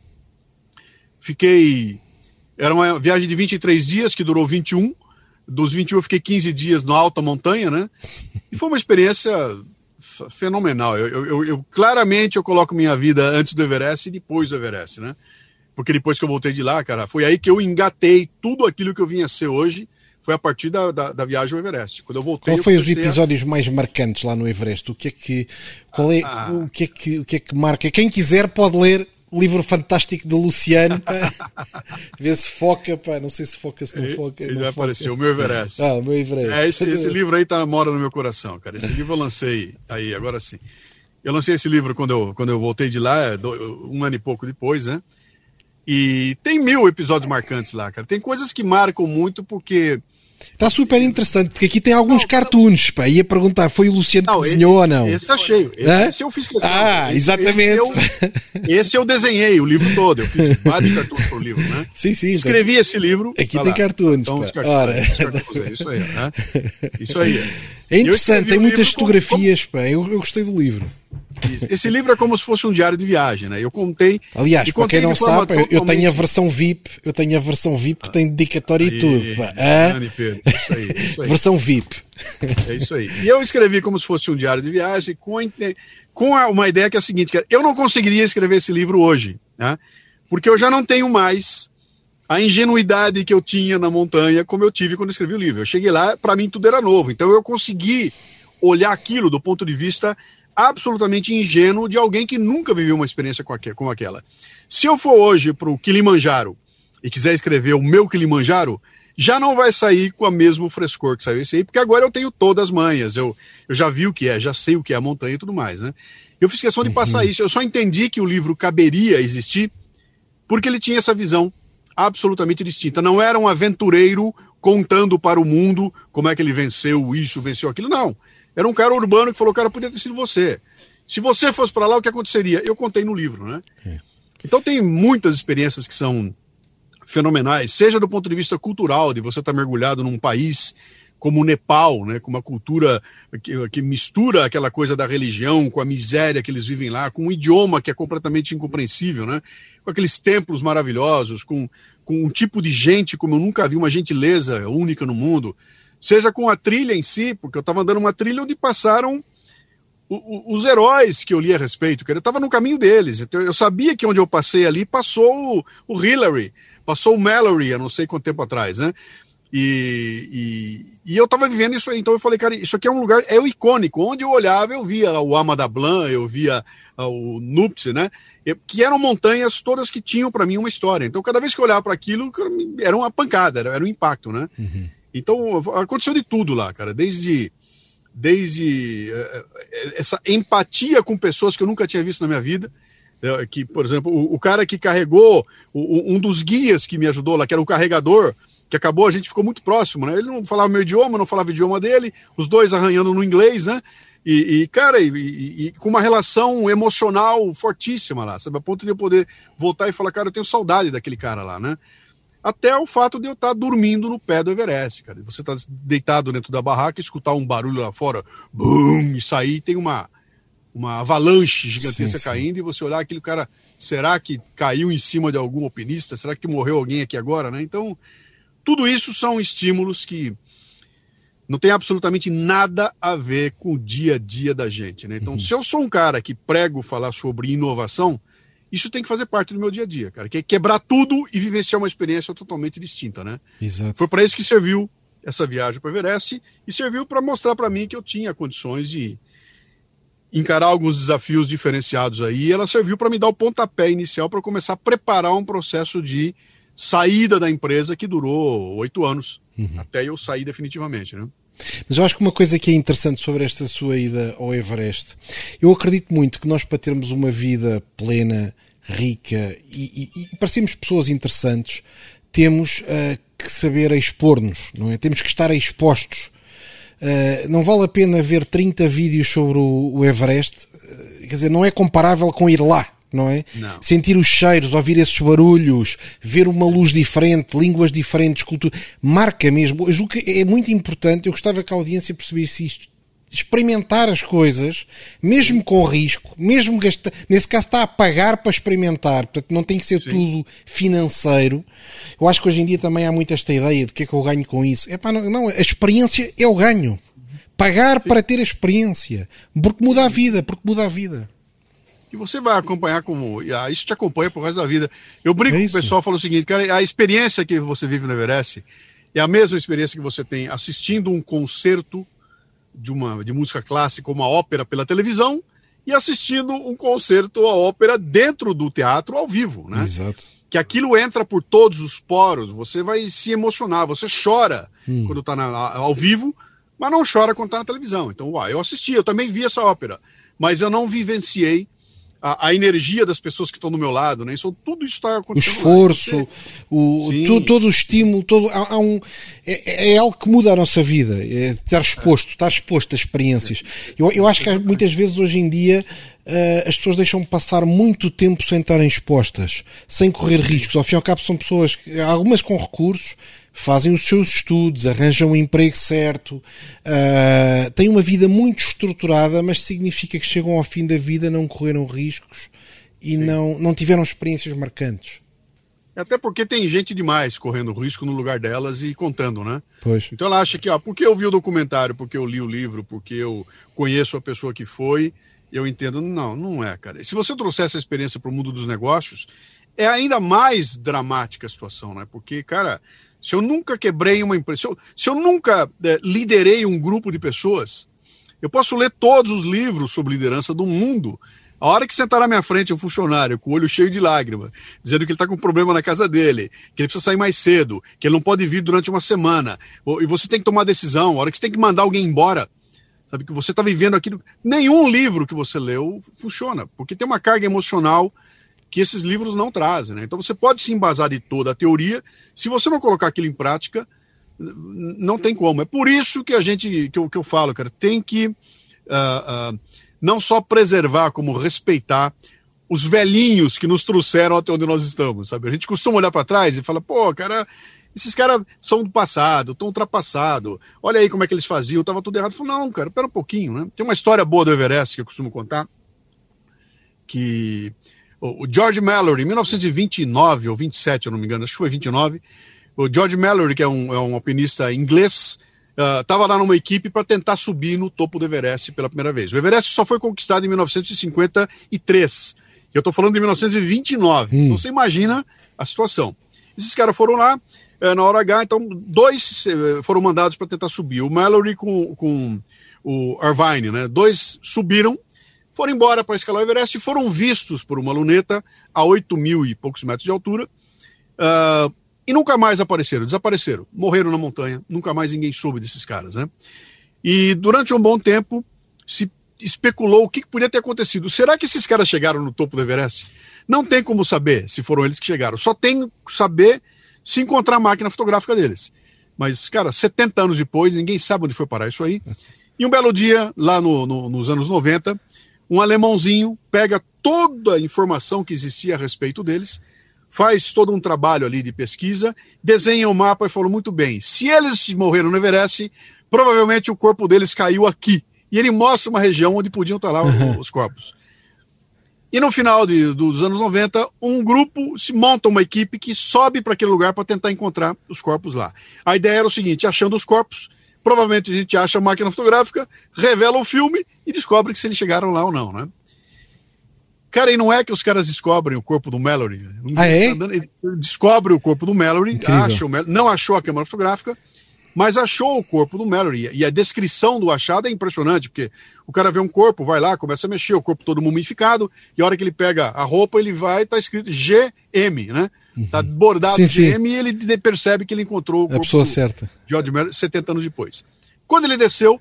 era uma viagem de 23 dias, que durou 21. Dos 21 eu fiquei 15 dias na alta montanha, né? E foi uma experiência fenomenal. Eu claramente eu coloco minha vida antes do Everest e depois do Everest, né? Porque depois que eu voltei de lá, cara, foi aí que eu engatei tudo aquilo que eu vinha a ser hoje. Foi a partir da viagem ao Everest. Quando eu voltei, qual foi os episódios mais marcantes lá no Everest? O que é que marca? Quem quiser pode ler o livro fantástico do Luciano, ver se foca, não sei se foca, se não foca. Ele vai aparecer, o meu Everest. O meu Everest. Esse livro aí mora no meu coração, cara. Esse livro eu lancei aí, agora sim. Eu lancei esse livro quando eu voltei de lá, 1 ano e pouco depois, né? E tem 1000 episódios marcantes lá, cara. Tem coisas que marcam muito porque Está super interessante, porque aqui tem alguns cartoons, pá. Ia perguntar, foi o Luciano que desenhou ou não? Esse tá cheio. Esse eu fiz questão. Exatamente. Esse eu desenhei o livro todo. Eu fiz vários cartoons pro livro, né? Sim. Escrevi esse livro. Aqui tem cartoons, então, pá. os cartoons, isso aí, né? Isso aí. É interessante, tem muitas fotografias, pá. Eu gostei do livro. Isso. Esse livro é como se fosse um diário de viagem, né? Eu contei. Aliás, para quem não sabe, eu tenho a versão VIP. Eu tenho a versão VIP que tem dedicatória e tudo. Pá. Pedro, isso aí. Versão VIP. É isso aí. E eu escrevi como se fosse um diário de viagem com uma ideia que é a seguinte, que eu não conseguiria escrever esse livro hoje, né? Porque eu já não tenho mais a ingenuidade que eu tinha na montanha como eu tive quando escrevi o livro. Eu cheguei lá, para mim tudo era novo. Então eu consegui olhar aquilo do ponto de vista absolutamente ingênuo de alguém que nunca viveu uma experiência como aquela. Se eu for hoje para o Kilimanjaro e quiser escrever o meu Kilimanjaro, já não vai sair com o mesmo frescor que saiu esse aí, porque agora eu tenho todas as manhas, eu já vi o que é, já sei o que é a montanha e tudo mais, né? Eu fiz questão de passar isso, eu só entendi que o livro caberia existir porque ele tinha essa visão absolutamente distinta. Não era um aventureiro contando para o mundo como é que ele venceu isso, venceu aquilo, não. Era um cara urbano que falou, cara, podia ter sido você. Se você fosse para lá, o que aconteceria? Eu contei no livro, né? Então tem muitas experiências que são fenomenais, seja do ponto de vista cultural, de você estar mergulhado num país como o Nepal, né? Com uma cultura que mistura aquela coisa da religião com a miséria que eles vivem lá, com um idioma que é completamente incompreensível, né? Com aqueles templos maravilhosos, com um tipo de gente como eu nunca vi, uma gentileza única no mundo. Seja com a trilha em si, porque eu estava andando uma trilha onde passaram os heróis que eu li a respeito, que eu estava no caminho deles. Então, eu sabia que onde eu passei ali passou o Hillary, passou o Mallory, há não sei quanto tempo atrás, né? E eu estava vivendo isso aí. Então eu falei, cara, isso aqui é um lugar, é o icônico. Onde eu olhava, eu via o Ama Dablam, eu via o Nuptse, né? Que eram montanhas todas que tinham para mim uma história. Então cada vez que eu olhava para aquilo, era uma pancada, era um impacto, né? Então, aconteceu de tudo lá, cara, desde essa empatia com pessoas que eu nunca tinha visto na minha vida, que, por exemplo, o cara que carregou, um dos guias que me ajudou lá, que era o carregador, que acabou, a gente ficou muito próximo, né? Ele não falava meu idioma, não falava o idioma dele, os dois arranhando no inglês, né? Cara, com uma relação emocional fortíssima lá, sabe? A ponto de eu poder voltar e falar, cara, eu tenho saudade daquele cara lá, né? Até o fato de eu estar dormindo no pé do Everest, cara. Você tá deitado dentro da barraca, escutar um barulho lá fora, bum, e sair, tem uma avalanche gigantesca caindo, e você olhar aquele cara, será que caiu em cima de algum alpinista? Será que morreu alguém aqui agora, né? Então, tudo isso são estímulos que não tem absolutamente nada a ver com o dia a dia da gente, né? Então, se eu sou um cara que prego falar sobre inovação, isso tem que fazer parte do meu dia a dia, cara. Que é quebrar tudo e vivenciar uma experiência totalmente distinta, né? Exato. Foi para isso que serviu essa viagem para o Everest e serviu para mostrar para mim que eu tinha condições de encarar alguns desafios diferenciados aí. E ela serviu para me dar o pontapé inicial para começar a preparar um processo de saída da empresa que durou 8 anos, até eu sair definitivamente, né? Mas eu acho que uma coisa que é interessante sobre esta sua ida ao Everest, eu acredito muito que nós, para termos uma vida plena, rica e parecemos pessoas interessantes, temos que saber expor-nos, não é? Temos que estar expostos. Não vale a pena ver 30 vídeos sobre o Everest, quer dizer, não é comparável com ir lá. Não é? Não. Sentir os cheiros, ouvir esses barulhos, ver uma luz diferente, línguas diferentes, cultura, marca mesmo. O que é muito importante, eu gostava que a audiência percebesse isto, experimentar as coisas, mesmo com risco, mesmo gastar, nesse caso está a pagar para experimentar, portanto não tem que ser tudo financeiro. Eu acho que hoje em dia também há muito esta ideia de que é que eu ganho com isso. Não, a experiência é o ganho. Pagar para ter a experiência, porque muda a vida. E você vai acompanhar como... isso te acompanha pro resto da vida. Eu brinco com o pessoal, falo o seguinte, cara, a experiência que você vive no Everest é a mesma experiência que você tem assistindo um concerto de música clássica, uma ópera pela televisão, e assistindo um concerto ou a ópera dentro do teatro ao vivo, né? Exato. Que aquilo entra por todos os poros, você vai se emocionar, você chora quando está ao vivo, mas não chora quando está na televisão. Então, eu assisti, eu também vi essa ópera, mas eu não vivenciei a energia das pessoas que estão do meu lado, né? Isso, tudo isso está acontecendo. O esforço, todo o estímulo, é algo que muda a nossa vida. É estar exposto a experiências. Eu acho que muitas vezes hoje em dia as pessoas deixam passar muito tempo sem estarem expostas, sem correr riscos. Ao fim e ao cabo são pessoas, algumas com recursos, fazem os seus estudos, arranjam o emprego certo, têm uma vida muito estruturada, mas significa que chegam ao fim da vida, não correram riscos e não tiveram experiências marcantes. Até porque tem gente demais correndo risco no lugar delas e contando, né? Pois. Então ela acha que, porque eu vi o documentário, porque eu li o livro, porque eu conheço a pessoa que foi, eu entendo. Não é, cara. E se você trouxer essa experiência para o mundo dos negócios, é ainda mais dramática a situação, né? Porque, cara, se eu nunca quebrei uma empresa, se eu nunca liderei um grupo de pessoas, eu posso ler todos os livros sobre liderança do mundo. A hora que sentar na minha frente um funcionário com o olho cheio de lágrima, dizendo que ele está com um problema na casa dele, que ele precisa sair mais cedo, que ele não pode vir durante uma semana, e você tem que tomar decisão, a hora que você tem que mandar alguém embora, sabe, que você está vivendo aquilo. Nenhum livro que você leu funciona, porque tem uma carga emocional que esses livros não trazem, né? Então você pode se embasar de toda a teoria, se você não colocar aquilo em prática, não tem como. É por isso que eu falo, cara, tem que não só preservar, como respeitar os velhinhos que nos trouxeram até onde nós estamos, sabe? A gente costuma olhar para trás e fala, cara, esses caras são do passado, estão ultrapassados, olha aí como é que eles faziam, estava tudo errado. Eu falo, não, cara, pera um pouquinho, né? Tem uma história boa do Everest que eu costumo contar, que o George Mallory, em 1929 ou 27, eu não me engano, acho que foi 29, o George Mallory, que é um alpinista inglês, estava lá numa equipe para tentar subir no topo do Everest pela primeira vez. O Everest só foi conquistado em 1953, eu estou falando de 1929, então você imagina a situação. Esses caras foram lá, na hora H, então 2 foram mandados para tentar subir, o Mallory com o Irvine, né? 2 subiram, foram embora para escalar o Everest e foram vistos por uma luneta a 8.000 e poucos metros de altura, e nunca mais desapareceram, morreram na montanha, nunca mais ninguém soube desses caras, né? E durante um bom tempo se especulou o que podia ter acontecido. Será que esses caras chegaram no topo do Everest? Não tem como saber se foram eles que chegaram, só tem que saber se encontrar a máquina fotográfica deles. Mas, cara, 70 anos depois, ninguém sabe onde foi parar isso aí. E um belo dia, lá nos anos 90, um alemãozinho pega toda a informação que existia a respeito deles, faz todo um trabalho ali de pesquisa, desenha o mapa e falou, muito bem, se eles morreram no Everest, provavelmente o corpo deles caiu aqui. E ele mostra uma região onde podiam estar lá os corpos. E no final dos anos 90, um grupo se monta uma equipe que sobe para aquele lugar para tentar encontrar os corpos lá. A ideia era o seguinte, achando os corpos, provavelmente a gente acha a máquina fotográfica, revela o filme e descobre que se eles chegaram lá ou não, né? Cara, e não é que os caras descobrem o corpo do Mallory. Ele descobre o corpo do Mallory, não achou a câmera fotográfica, mas achou o corpo do Mallory. E a descrição do achado é impressionante, porque o cara vê um corpo, vai lá, começa a mexer, o corpo todo mumificado, e a hora que ele pega a roupa, ele vai, tá escrito GM, né? Tá bordado GM, e ele percebe que ele encontrou o corpo a pessoa certa. George Mallory 70 anos depois. Quando ele desceu,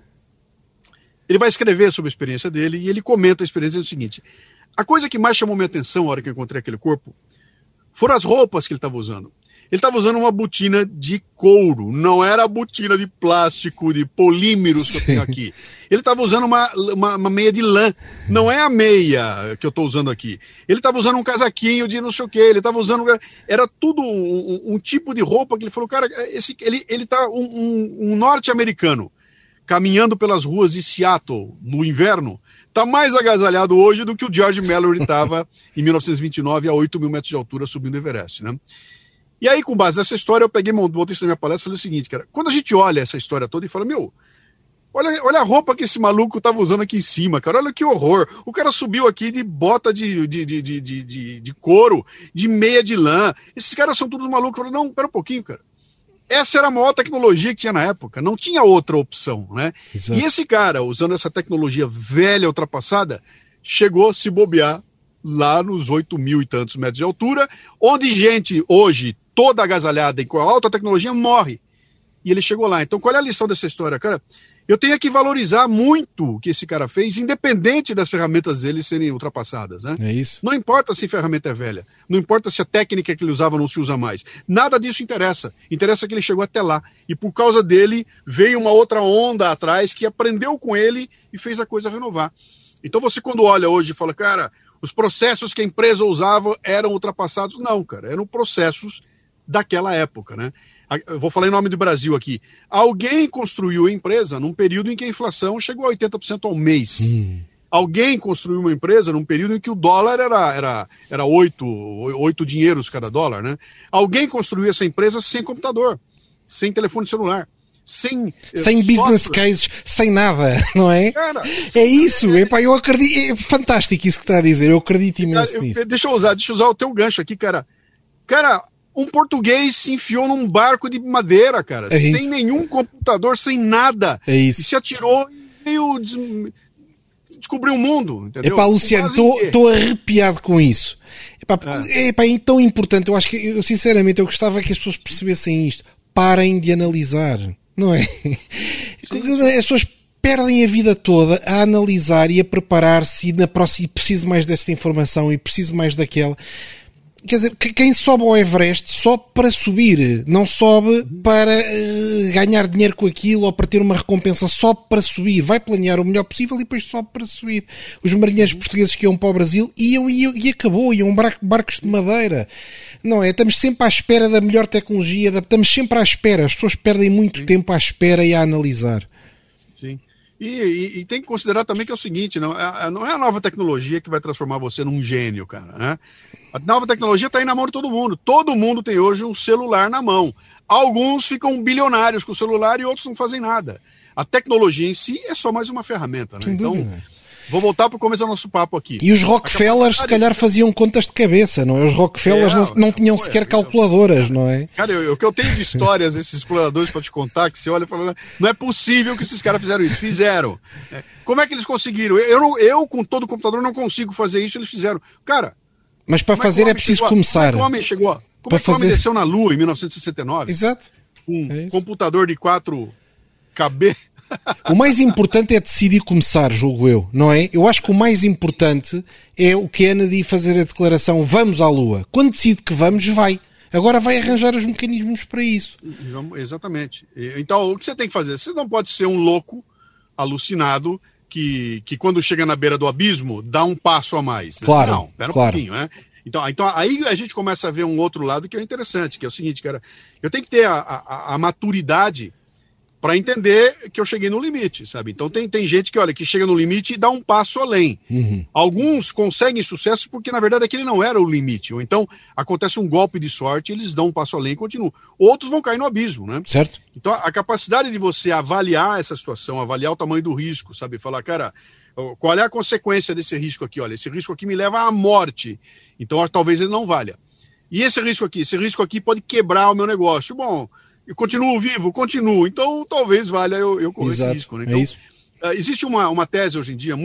ele vai escrever sobre a experiência dele, e ele comenta a experiência do seguinte: a coisa que mais chamou minha atenção na hora que eu encontrei aquele corpo foram as roupas que ele estava usando. Ele estava usando uma botina de couro, não era a botina de plástico, de polímeros que eu tenho aqui. Ele estava usando uma meia de lã, não é a meia que eu estou usando aqui. Ele estava usando um casaquinho de não sei o quê, ele estava usando... Era tudo um tipo de roupa que ele falou, cara, ele tá um norte-americano caminhando pelas ruas de Seattle no inverno, está mais agasalhado hoje do que o George Mallory estava em 1929 a 8.000 metros de altura subindo o Everest, né? E aí, com base nessa história, eu peguei, botei isso na minha palestra e falei o seguinte, cara, quando a gente olha essa história toda e fala, olha a roupa que esse maluco estava usando aqui em cima, cara, olha que horror, o cara subiu aqui de bota de couro, de meia de lã, esses caras são todos malucos. Eu falei, não, pera um pouquinho, cara. Essa era a maior tecnologia que tinha na época, não tinha outra opção, né? Exato. E esse cara, usando essa tecnologia velha, ultrapassada, chegou a se bobear lá nos 8.000 e tantos metros de altura, onde gente hoje, toda agasalhada em alta tecnologia, morre. E ele chegou lá. Então, qual é a lição dessa história, cara? eu tenho que valorizar muito o que esse cara fez, independente das ferramentas dele serem ultrapassadas, né? É isso. Não importa se a ferramenta é velha, não importa se a técnica que ele usava não se usa mais, nada disso interessa. Interessa que ele chegou até lá, e por causa dele veio uma outra onda atrás que aprendeu com ele e fez a coisa renovar. Então você quando olha hoje e fala, cara, os processos que a empresa usava eram ultrapassados, não, cara, eram processos daquela época, né? Eu vou falar em nome do Brasil aqui. Alguém construiu a empresa num período em que a inflação chegou a 80% ao mês. Alguém construiu uma empresa num período em que o dólar era 8 dinheiros cada dólar, né? Alguém construiu essa empresa sem computador, sem telefone celular, sem business cases, sem nada, não é? Cara, é isso, eu acredito, é fantástico isso que está a dizer, eu acredito imenso nisso. Deixa eu usar o teu gancho aqui, cara. Cara, um português se enfiou num barco de madeira, cara, sem nenhum computador, sem nada. É isso. E se atirou e veio descobriu o mundo, entendeu? Epá, Luciano, estou arrepiado com isso. Epá, é tão importante, eu acho que, eu sinceramente, eu gostava que as pessoas percebessem isto. Parem de analisar, não é? As pessoas perdem a vida toda a analisar e a preparar-se e na próxima preciso mais desta informação e preciso mais daquela. Quer dizer, quem sobe ao Everest sobe para subir, não sobe para ganhar dinheiro com aquilo ou para ter uma recompensa, sobe para subir, vai planear o melhor possível e depois sobe para subir. Os marinheiros portugueses que iam para o Brasil iam e acabou, iam barcos de madeira. Não é? Estamos sempre à espera da melhor tecnologia, estamos sempre à espera, as pessoas perdem muito tempo à espera e a analisar. Sim. E tem que considerar também que é o seguinte, não é a nova tecnologia que vai transformar você num gênio, cara, né? A nova tecnologia está aí na mão de todo mundo tem hoje um celular na mão, alguns ficam bilionários com o celular e outros não fazem nada. A tecnologia em si é só mais uma ferramenta, né? Então, vou voltar para o começo do nosso papo aqui. E os Rockefellers se calhar faziam contas de cabeça, não é? Os Rockefellers não tinham sequer calculadoras, não é? Cara, o que eu tenho de histórias desses exploradores para te contar, que você olha e fala, não é possível que esses caras fizeram isso. Fizeram. Como é que eles conseguiram? Eu com todo o computador, não consigo fazer isso, eles fizeram. Cara... Mas para fazer é preciso começar. Como é que o homem chegou? Como é que o homem desceu na Lua em 1969? Exato. Um computador de 4KB... O mais importante é decidir começar, julgo eu, não é? Eu acho que o mais importante é o Kennedy fazer a declaração vamos à Lua. Quando decide que vamos, vai. Agora vai arranjar os mecanismos para isso. Exatamente. Então, o que você tem que fazer? Você não pode ser um louco, alucinado, que quando chega na beira do abismo, dá um passo a mais. Né? Claro, não, pera um pouquinho, né? Então aí a gente começa a ver um outro lado que é interessante, que é o seguinte, cara, eu tenho que ter a maturidade para entender que eu cheguei no limite, sabe? Então tem gente que, olha, que chega no limite e dá um passo além. Alguns conseguem sucesso porque, na verdade, aquele não era o limite. Ou então, acontece um golpe de sorte, eles dão um passo além e continuam. Outros vão cair no abismo, né? Certo. Então, a capacidade de você avaliar essa situação, avaliar o tamanho do risco, sabe? Falar, cara, qual é a consequência desse risco aqui? Olha, esse risco aqui me leva à morte. Então, talvez ele não valha. E esse risco aqui pode quebrar o meu negócio. Bom... Eu continuo vivo, então talvez valha eu correr esse risco. Né? Então, isso. Existe uma tese hoje em dia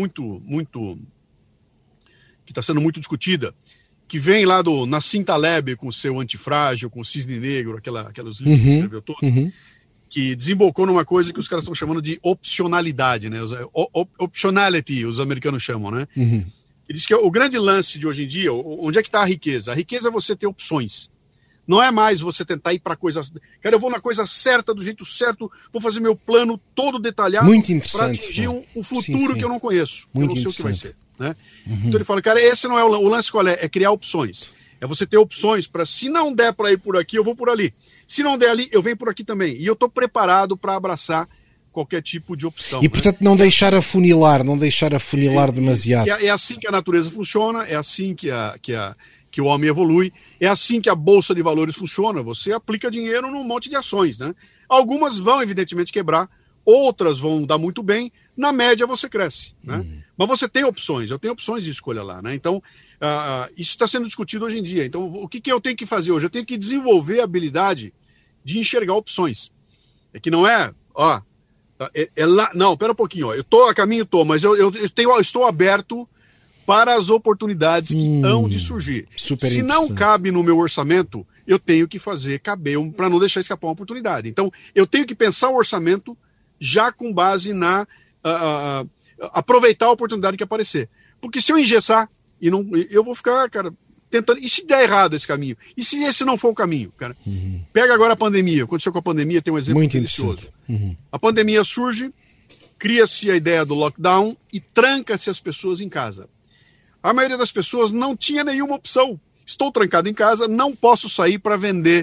que está sendo muito discutida, que vem lá do Nassim Taleb com o seu Antifrágil, com o Cisne Negro, aqueles livros que escreveu todos, que desembocou numa coisa que os caras estão chamando de opcionalidade, né? Optionality, os americanos chamam, né? Ele diz que o grande lance de hoje em dia, onde é que está a riqueza? A riqueza é você ter opções. Não é mais você tentar ir para coisas... Cara, eu vou na coisa certa, do jeito certo, vou fazer meu plano todo detalhado para atingir um futuro que eu não conheço. Eu não sei o que vai ser. Né? Então ele fala, cara, esse não é o lance, qual é? É criar opções. É você ter opções para, se não der para ir por aqui, eu vou por ali. Se não der ali, eu venho por aqui também. E eu estou preparado para abraçar qualquer tipo de opção. E, portanto, não deixar afunilar demasiado. É assim que a natureza funciona, é assim que o homem evolui, é assim que a Bolsa de Valores funciona, você aplica dinheiro num monte de ações, né? Algumas vão, evidentemente, quebrar, outras vão dar muito bem, na média você cresce, né? Mas você tem opções, eu tenho opções de escolha lá, né? Então, isso está sendo discutido hoje em dia. Então, o que eu tenho que fazer hoje? Eu tenho que desenvolver a habilidade de enxergar opções. É que não é, lá, não, pera um pouquinho, eu estou a caminho, mas eu estou aberto para as oportunidades que hão de surgir. Se não cabe no meu orçamento, eu tenho que fazer caber, para não deixar escapar uma oportunidade. Então, eu tenho que pensar o orçamento já com base na aproveitar a oportunidade que aparecer. Porque se eu engessar, eu vou ficar, cara, tentando... E se der errado esse caminho? E se esse não for o caminho, cara? Pega agora a pandemia. Aconteceu com a pandemia, tem um exemplo muito delicioso. A pandemia surge, cria-se a ideia do lockdown e tranca-se as pessoas em casa. A maioria das pessoas não tinha nenhuma opção. Estou trancado em casa, não posso sair para vender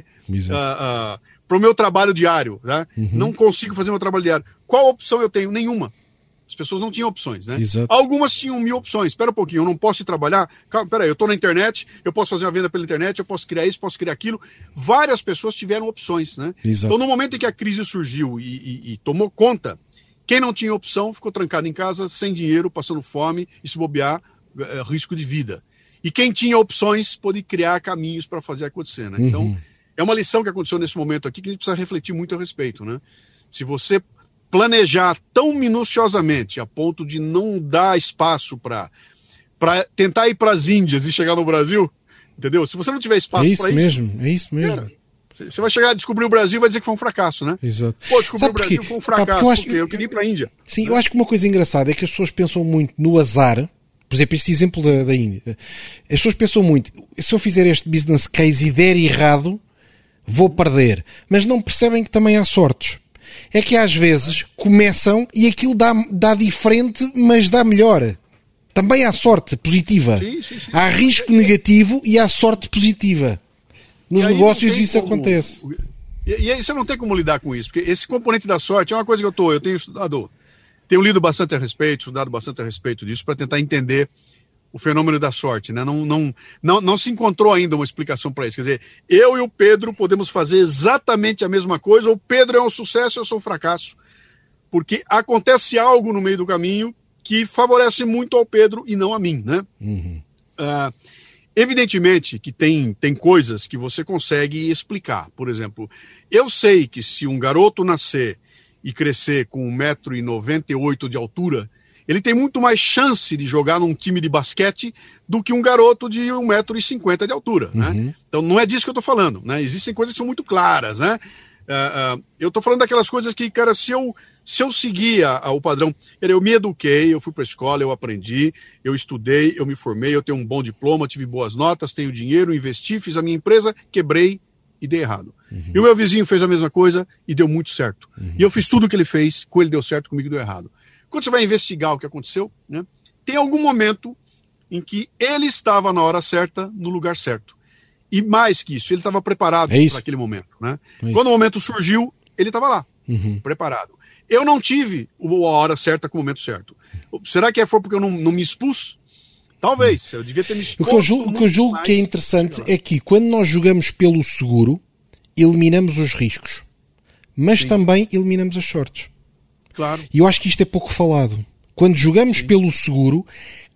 para o meu trabalho diário. Né? Não consigo fazer meu trabalho diário. Qual opção eu tenho? Nenhuma. As pessoas não tinham opções, né? Exato. Algumas tinham 1000 opções. Espera um pouquinho, eu não posso ir trabalhar. Calma, peraí, eu estou na internet, eu posso fazer uma venda pela internet, eu posso criar isso, posso criar aquilo. Várias pessoas tiveram opções, né? Exato. Então, no momento em que a crise surgiu e tomou conta, quem não tinha opção ficou trancado em casa, sem dinheiro, passando fome e, se bobear, risco de vida. E quem tinha opções pôde criar caminhos para fazer acontecer, né? Então, é uma lição que aconteceu nesse momento aqui que a gente precisa refletir muito a respeito, né? Se você planejar tão minuciosamente a ponto de não dar espaço para tentar ir para as Índias e chegar no Brasil, entendeu? Se você não tiver espaço para isso... É isso mesmo. Cara, você vai chegar a descobrir o Brasil e vai dizer que foi um fracasso, né? Exato. Pô, descobrir o Brasil foi um fracasso, porque eu queria ir para a Índia. Sim, eu acho que uma coisa engraçada é que as pessoas pensam muito no azar. Por exemplo, este exemplo da Índia. As pessoas pensam muito, se eu fizer este business case e der errado, vou perder. Mas não percebem que também há sortes. É que às vezes começam e aquilo dá diferente, mas dá melhor. Também há sorte positiva. Sim. Há risco negativo e há sorte positiva. Nos negócios isso acontece. E aí você não tem como lidar com isso, porque esse componente da sorte é uma coisa que eu tenho estudado, tenho lido bastante a respeito, estudado bastante a respeito disso, para tentar entender o fenômeno da sorte, né? Não se encontrou ainda uma explicação para isso. Quer dizer, eu e o Pedro podemos fazer exatamente a mesma coisa, ou o Pedro é um sucesso, eu sou um fracasso. Porque acontece algo no meio do caminho que favorece muito ao Pedro e não a mim, né? Evidentemente que tem coisas que você consegue explicar. Por exemplo, eu sei que se um garoto nascer e crescer com 1,98 m de altura, ele tem muito mais chance de jogar num time de basquete do que um garoto de 1,50 m de altura, né? Então não é disso que eu estou falando, né? Existem coisas que são muito claras, né? Eu estou falando daquelas coisas que, cara, se eu seguir o padrão, eu me eduquei, eu fui para a escola, eu aprendi, eu estudei, eu me formei, eu tenho um bom diploma, tive boas notas, tenho dinheiro, investi, fiz a minha empresa, quebrei e dei errado. E o meu vizinho fez a mesma coisa e deu muito certo. E eu fiz tudo o que ele fez, com ele deu certo, comigo deu errado. Quando você vai investigar o que aconteceu, né, tem algum momento em que ele estava na hora certa, no lugar certo. E mais que isso, ele estava preparado para aquele momento. Né? Quando o momento surgiu, ele estava lá, preparado. Eu não tive a hora certa com o momento certo. Será que foi porque eu não me expus? Talvez, eu devia ter me exposto. O que eu julgo que é interessante é que quando nós jogamos pelo seguro, eliminamos os riscos. Mas também eliminamos as sortes. Claro. E eu acho que isto é pouco falado. Quando jogamos pelo seguro,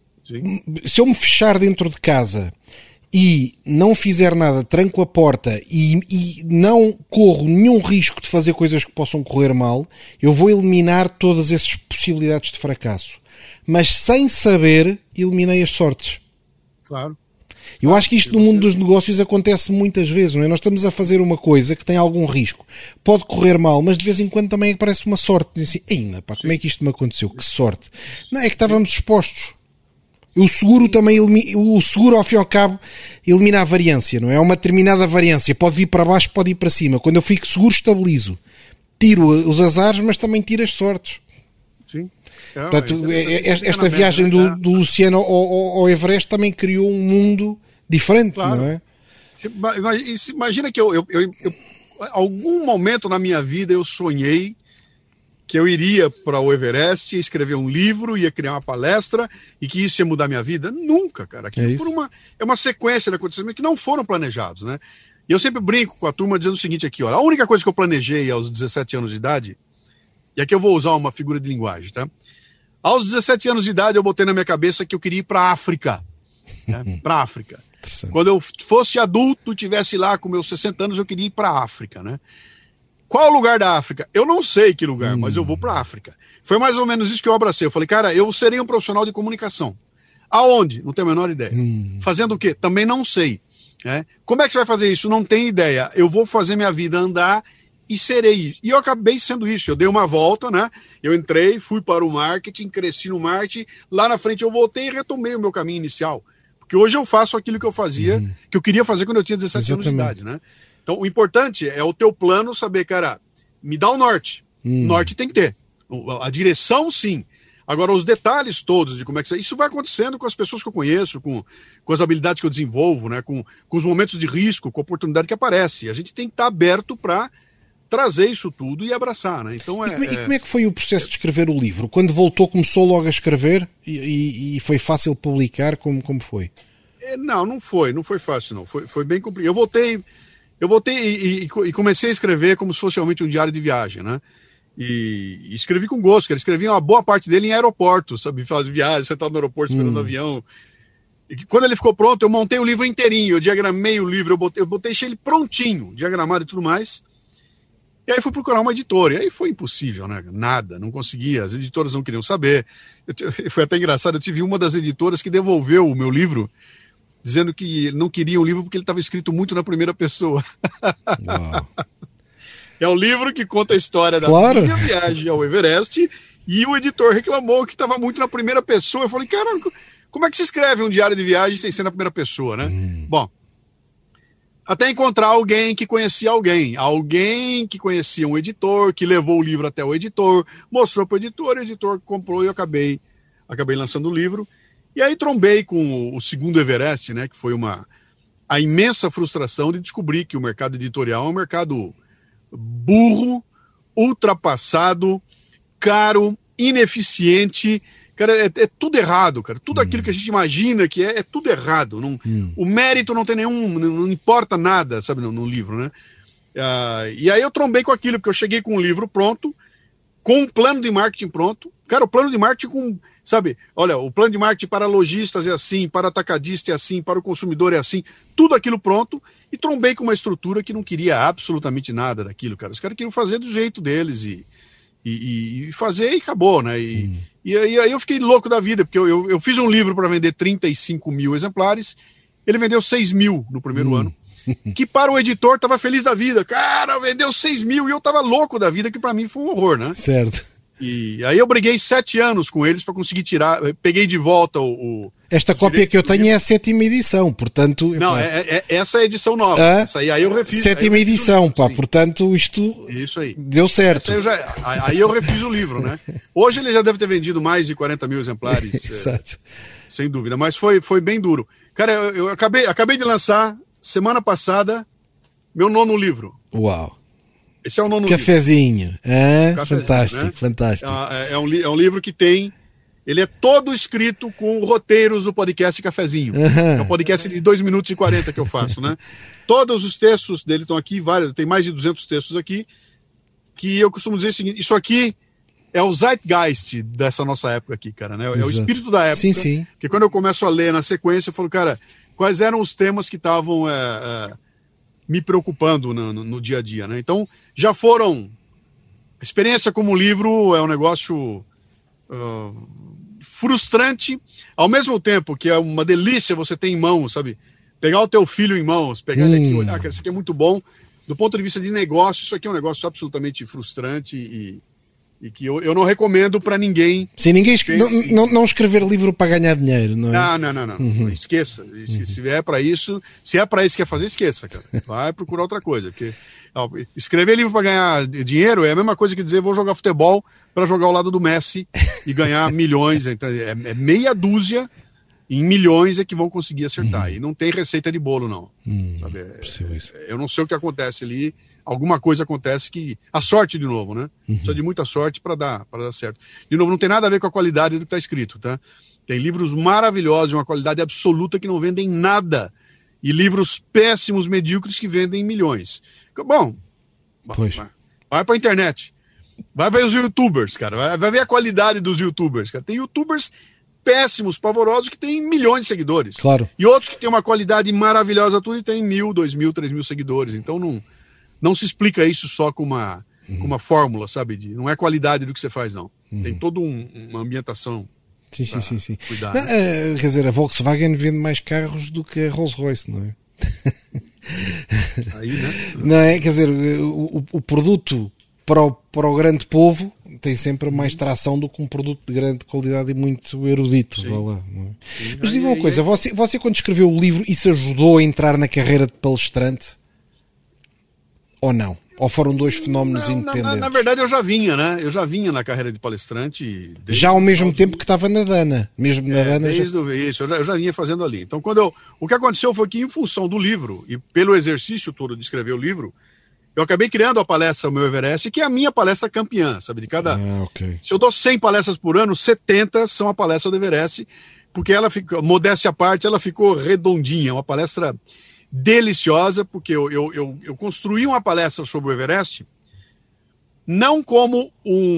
se eu me fechar dentro de casa e não fizer nada, tranco a porta e não corro nenhum risco de fazer coisas que possam correr mal, eu vou eliminar todas essas possibilidades de fracasso. Mas sem saber, eliminei as sortes. Claro. Eu acho que isto no mundo dos negócios acontece muitas vezes, não é? Nós estamos a fazer uma coisa que tem algum risco. Pode correr mal, mas de vez em quando também aparece uma sorte. Diz assim, ainda, pá, como é que isto me aconteceu? Que sorte. Não, é que estávamos expostos. O seguro também, o seguro ao fim e ao cabo, elimina a variância, não é? É uma determinada variância. Pode vir para baixo, pode ir para cima. Quando eu fico seguro, estabilizo. Tiro os azares, mas também tiro as sortes. Sim. Portanto, esta viagem do Luciano ao Everest também criou um mundo diferente, claro. Não é? Imagina que eu algum momento na minha vida eu sonhei que eu iria para o Everest, ia escrever um livro, ia criar uma palestra e que isso ia mudar minha vida. Nunca, cara. É uma sequência de acontecimentos que não foram planejados, né? E eu sempre brinco com a turma dizendo o seguinte aqui, ó, a única coisa que eu planejei aos 17 anos de idade, e aqui eu vou usar uma figura de linguagem, tá? Aos 17 anos de idade eu botei na minha cabeça que eu queria ir para a África, né? Para a África. Quando eu fosse adulto, tivesse lá com meus 60 anos, eu queria ir para a África, né? Qual é o lugar da África? Eu não sei que lugar, mas eu vou para a África. Foi mais ou menos isso que eu abracei. Eu falei, cara, eu serei um profissional de comunicação. Aonde? Não tenho a menor ideia. Fazendo o quê? Também não sei. Né? Como é que você vai fazer isso? Não tenho ideia. Eu vou fazer minha vida andar e serei. E eu acabei sendo isso. Eu dei uma volta, né? Eu entrei, fui para o marketing, cresci no marketing. Lá na frente eu voltei e retomei o meu caminho inicial. Porque hoje eu faço aquilo que eu fazia, que eu queria fazer quando eu tinha 17 anos de idade, né? Então, o importante é o teu plano saber, cara, me dá o norte. Norte tem que ter. A direção, sim. Agora, os detalhes todos de como é que isso vai acontecendo com as pessoas que eu conheço, com as habilidades que eu desenvolvo, né? Com os momentos de risco, com a oportunidade que aparece. A gente tem que estar aberto para trazer isso tudo e abraçar, né? Então, e como é que foi o processo de escrever o livro? Quando voltou, começou logo a escrever e foi fácil publicar? Como foi? Não foi fácil, não. Foi bem complicado. Eu voltei e comecei a escrever como se fosse realmente um diário de viagem, né? E escrevi com gosto, cara. Escrevi uma boa parte dele em aeroporto, sabe? Fazer viagem, sentado no aeroporto esperando o avião. E quando ele ficou pronto, eu montei o livro inteirinho, eu diagramei o livro, deixei ele prontinho, diagramado e tudo mais. E aí fui procurar uma editora, e aí foi impossível, né? Nada, não conseguia, as editoras não queriam saber. Foi até engraçado, eu tive uma das editoras que devolveu o meu livro, dizendo que não queria o livro porque ele estava escrito muito na primeira pessoa. Uau. É um livro que conta a história da minha viagem ao Everest, e o editor reclamou que estava muito na primeira pessoa. Eu falei, cara, como é que se escreve um diário de viagem sem ser na primeira pessoa, né? Bom, até encontrar alguém que conhecia alguém que conhecia um editor, que levou o livro até o editor, mostrou para o editor comprou e eu acabei lançando o livro. E aí trombei com o segundo Everest, né? Que foi a imensa frustração de descobrir que o mercado editorial é um mercado burro, ultrapassado, caro, ineficiente. Cara, é tudo errado, cara. Tudo aquilo que a gente imagina que é tudo errado. O mérito não tem não importa nada, sabe, no livro, né? E aí eu trombei com aquilo, porque eu cheguei com um livro pronto, com um plano de marketing pronto. Cara, o plano de marketing sabe, olha, o plano de marketing para lojistas é assim, para atacadista é assim, para o consumidor é assim, tudo aquilo pronto, e trombei com uma estrutura que não queria absolutamente nada daquilo, cara. Os caras queriam fazer do jeito deles e fazer e acabou, né? E aí eu fiquei louco da vida, porque eu fiz um livro para vender 35 mil exemplares, ele vendeu 6 mil no primeiro ano, que para o editor estava feliz da vida. Cara, vendeu 6 mil e eu estava louco da vida, que para mim foi um horror, né? Certo. E aí eu briguei 7 anos com eles para conseguir tirar, peguei de volta Esta cópia que eu tenho é a 7ª edição, portanto... Não, essa é a edição nova. Essa aí eu refiz. 7ª edição, pá, portanto isto isso aí. Deu certo. Aí eu refiz o livro, né? Hoje ele já deve ter vendido mais de 40 mil exemplares. Exato. Sem dúvida, mas foi bem duro. Cara, eu acabei de lançar, semana passada, meu 9º livro. Uau. Esse é o 9º Cafezinho. livro. Fantástico, né? Fantástico. É um livro que tem... Ele é todo escrito com roteiros do podcast Cafezinho. É um podcast de 2 minutos e 40 que eu faço, né? Todos os textos dele estão aqui, tem mais de 200 textos aqui, que eu costumo dizer o seguinte, isso aqui é o zeitgeist dessa nossa época aqui, cara, né? É o espírito da época. Sim. Porque quando eu começo a ler na sequência, eu falo, cara, quais eram os temas que estavam me preocupando no dia a dia, né? Então, já foram... A experiência como livro é um negócio... frustrante, ao mesmo tempo que é uma delícia você ter em mãos, sabe? Pegar o teu filho em mãos, pegar ele aqui, olhar, cara, isso aqui é muito bom. Do ponto de vista de negócio, isso aqui é um negócio absolutamente frustrante e que eu não recomendo para ninguém. Sim, ninguém não escrever livro para ganhar dinheiro, não é? Não. Esqueça. Se é para isso que quer fazer, esqueça, cara. Vai procurar outra coisa, porque escrever livro para ganhar dinheiro é a mesma coisa que dizer vou jogar futebol para jogar ao lado do Messi e ganhar milhões. Então, é meia dúzia em milhões é que vão conseguir acertar. E não tem receita de bolo, não. Sabe? Eu não sei o que acontece ali. Alguma coisa acontece que... A sorte, de novo, né? Precisa de muita sorte para dar certo. De novo, não tem nada a ver com a qualidade do que está escrito, tá? Tem livros maravilhosos, de uma qualidade absoluta, que não vendem nada. E livros péssimos, medíocres, que vendem milhões. Bom, vai para a internet. Vai ver os youtubers, cara. Vai ver a qualidade dos youtubers, cara. Tem youtubers péssimos, pavorosos, que tem milhões de seguidores. Claro. E outros que têm uma qualidade maravilhosa tudo e tem 1.000, 2.000, 3.000 seguidores. Então não se explica isso só com uma fórmula, sabe? Não é a qualidade do que você faz, não. Tem toda uma ambientação. Sim. Cuidar, quer dizer, a Volkswagen vende mais carros do que a Rolls-Royce, não é? Aí, né? Não é? Quer dizer, o produto para o grande povo tem sempre mais tração do que um produto de grande qualidade e muito erudito. Vá lá, não é? Mas diga uma coisa, você quando escreveu o livro, isso ajudou a entrar na carreira de palestrante? Ou não? Ou foram dois fenómenos independentes? Na verdade, eu já vinha, né? Eu já vinha na carreira de palestrante. Já ao mesmo tempo que estava na Dana. Mesmo na Dana. Isso, eu já vinha fazendo ali. Então, o que aconteceu foi que, em função do livro e pelo exercício todo de escrever o livro, eu acabei criando a palestra O Meu Everest, que é a minha palestra campeã, sabe? De cada. Okay. Se eu dou 100 palestras por ano, 70 são a palestra do Everest, porque ela ficou, modéstia à parte, ela ficou redondinha, uma palestra deliciosa, porque eu construí uma palestra sobre o Everest não como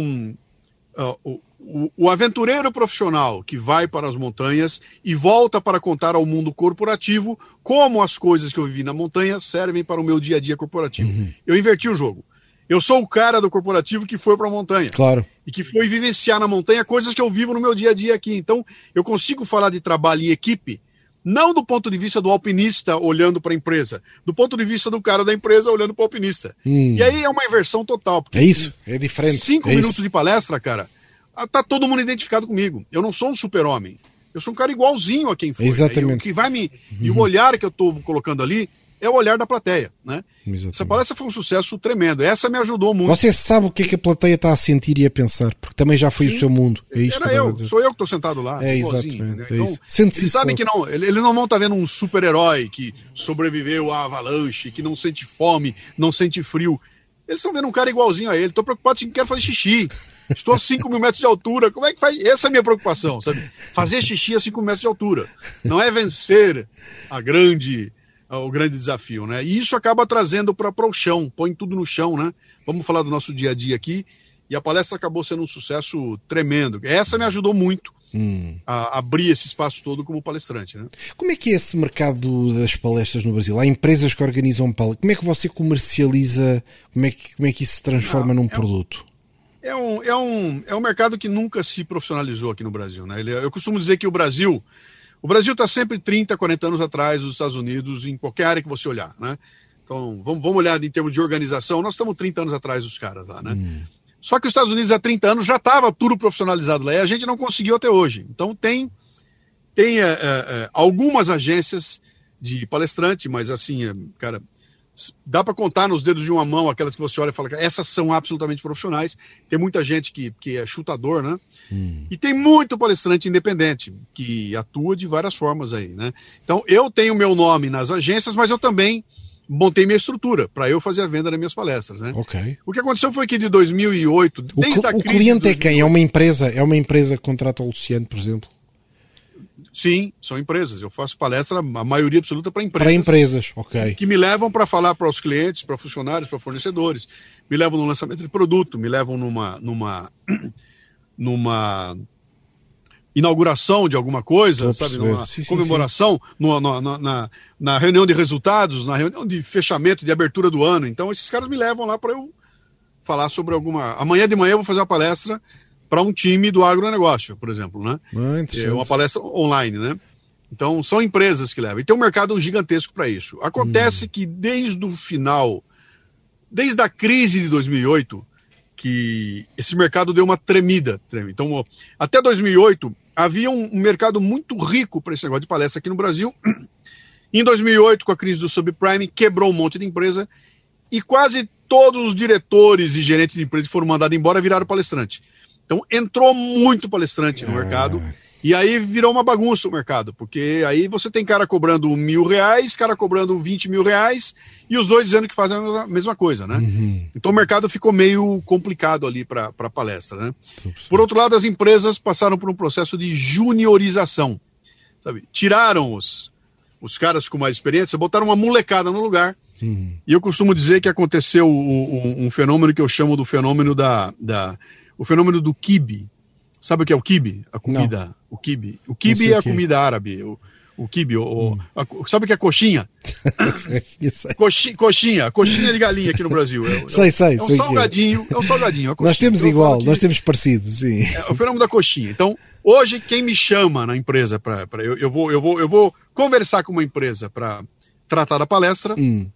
o aventureiro profissional que vai para as montanhas e volta para contar ao mundo corporativo como as coisas que eu vivi na montanha servem para o meu dia a dia corporativo. Eu inverti o jogo. Eu sou o cara do corporativo que foi para a montanha. Claro. E que foi vivenciar na montanha coisas que eu vivo no meu dia a dia aqui. Então, eu consigo falar de trabalho em equipe, não do ponto de vista do alpinista olhando para a empresa, do ponto de vista do cara da empresa olhando para o alpinista. E aí é uma inversão total. É isso, é diferente. 5 minutos de palestra, cara, tá todo mundo identificado comigo. Eu não sou um super-homem. Eu sou um cara igualzinho a quem foi. Exatamente. Né? O que vai E o olhar que eu estou colocando ali é o olhar da plateia, né? Exatamente. Essa palestra foi um sucesso tremendo. Essa me ajudou muito. Você sabe o que a plateia está a sentir e a pensar, porque também já foi o seu mundo. É isso sou eu que estou sentado lá. É, exatamente. Então, eles sabem que não, eles não vão estar vendo um super-herói que sobreviveu à avalanche, que não sente fome, não sente frio. Eles estão vendo um cara igualzinho a ele. Estou preocupado se quero fazer xixi. Estou a 5 mil metros de altura. Como é que faz? Essa é a minha preocupação, sabe? Fazer xixi a 5 metros de altura. Não é vencer o grande desafio, né? E isso acaba trazendo para o chão, põe tudo no chão, né? Vamos falar do nosso dia a dia aqui. E a palestra acabou sendo um sucesso tremendo. Essa me ajudou muito a abrir esse espaço todo como palestrante, né? Como é que é esse mercado das palestras no Brasil? Há empresas que organizam palestras. Como é que você comercializa? Como é que isso se transforma num produto? É um mercado que nunca se profissionalizou aqui no Brasil, né? Eu costumo dizer que o Brasil está sempre 30, 40 anos atrás dos Estados Unidos, em qualquer área que você olhar, né? Então, vamos olhar em termos de organização, nós estamos 30 anos atrás dos caras lá, né? Só que os Estados Unidos há 30 anos já estava tudo profissionalizado lá e a gente não conseguiu até hoje. Então, tem algumas agências de palestrante, mas assim, cara, dá para contar nos dedos de uma mão aquelas que você olha e fala que essas são absolutamente profissionais. Tem muita gente que é chutador, né? E tem muito palestrante independente que atua de várias formas aí, né? Então, eu tenho meu nome nas agências, mas eu também montei minha estrutura para eu fazer a venda das minhas palestras, né? Okay. O que aconteceu foi que de 2008, desde a crise... O cliente é quem? É uma empresa que contrata o Luciano, por exemplo? Sim, são empresas. Eu faço palestra, a maioria absoluta, para empresas. Para empresas, ok. Que me levam para falar para os clientes, para funcionários, para fornecedores. Me levam no lançamento de produto, me levam numa inauguração de alguma coisa, sabe? Numa comemoração, na reunião de resultados, na reunião de fechamento, de abertura do ano. Então, esses caras me levam lá para eu falar sobre alguma... Amanhã de manhã eu vou fazer uma palestra para um time do agronegócio, por exemplo, né? É uma palestra online, né? Então, são empresas que levam. E tem um mercado gigantesco para isso. Acontece que desde o final, desde a crise de 2008, que esse mercado deu uma tremida. Então, até 2008, havia um mercado muito rico para esse negócio de palestra aqui no Brasil. Em 2008, com a crise do subprime, quebrou um monte de empresa e quase todos os diretores e gerentes de empresa que foram mandados embora viraram palestrante. Então, entrou muito palestrante no mercado e aí virou uma bagunça o mercado, porque aí você tem cara cobrando R$1.000, cara cobrando R$20.000 e os dois dizendo que fazem a mesma coisa, né? Então, o mercado ficou meio complicado ali para palestra, né? Por outro lado, as empresas passaram por um processo de juniorização, sabe? Tiraram os caras com mais experiência, botaram uma molecada no lugar. E eu costumo dizer que aconteceu um fenômeno que eu chamo do fenômeno o fenômeno do quibe. Sabe o que é o quibe? A comida. Não. O quibe. O quibe é a comida árabe. O quibe. Sabe o que é coxinha? Coxinha de galinha aqui no Brasil. É um salgadinho. É um salgadinho. Nós temos igual, nós temos parecido, sim. É o fenômeno da coxinha. Então, hoje, quem me chama na empresa eu vou conversar com uma empresa para tratar da palestra,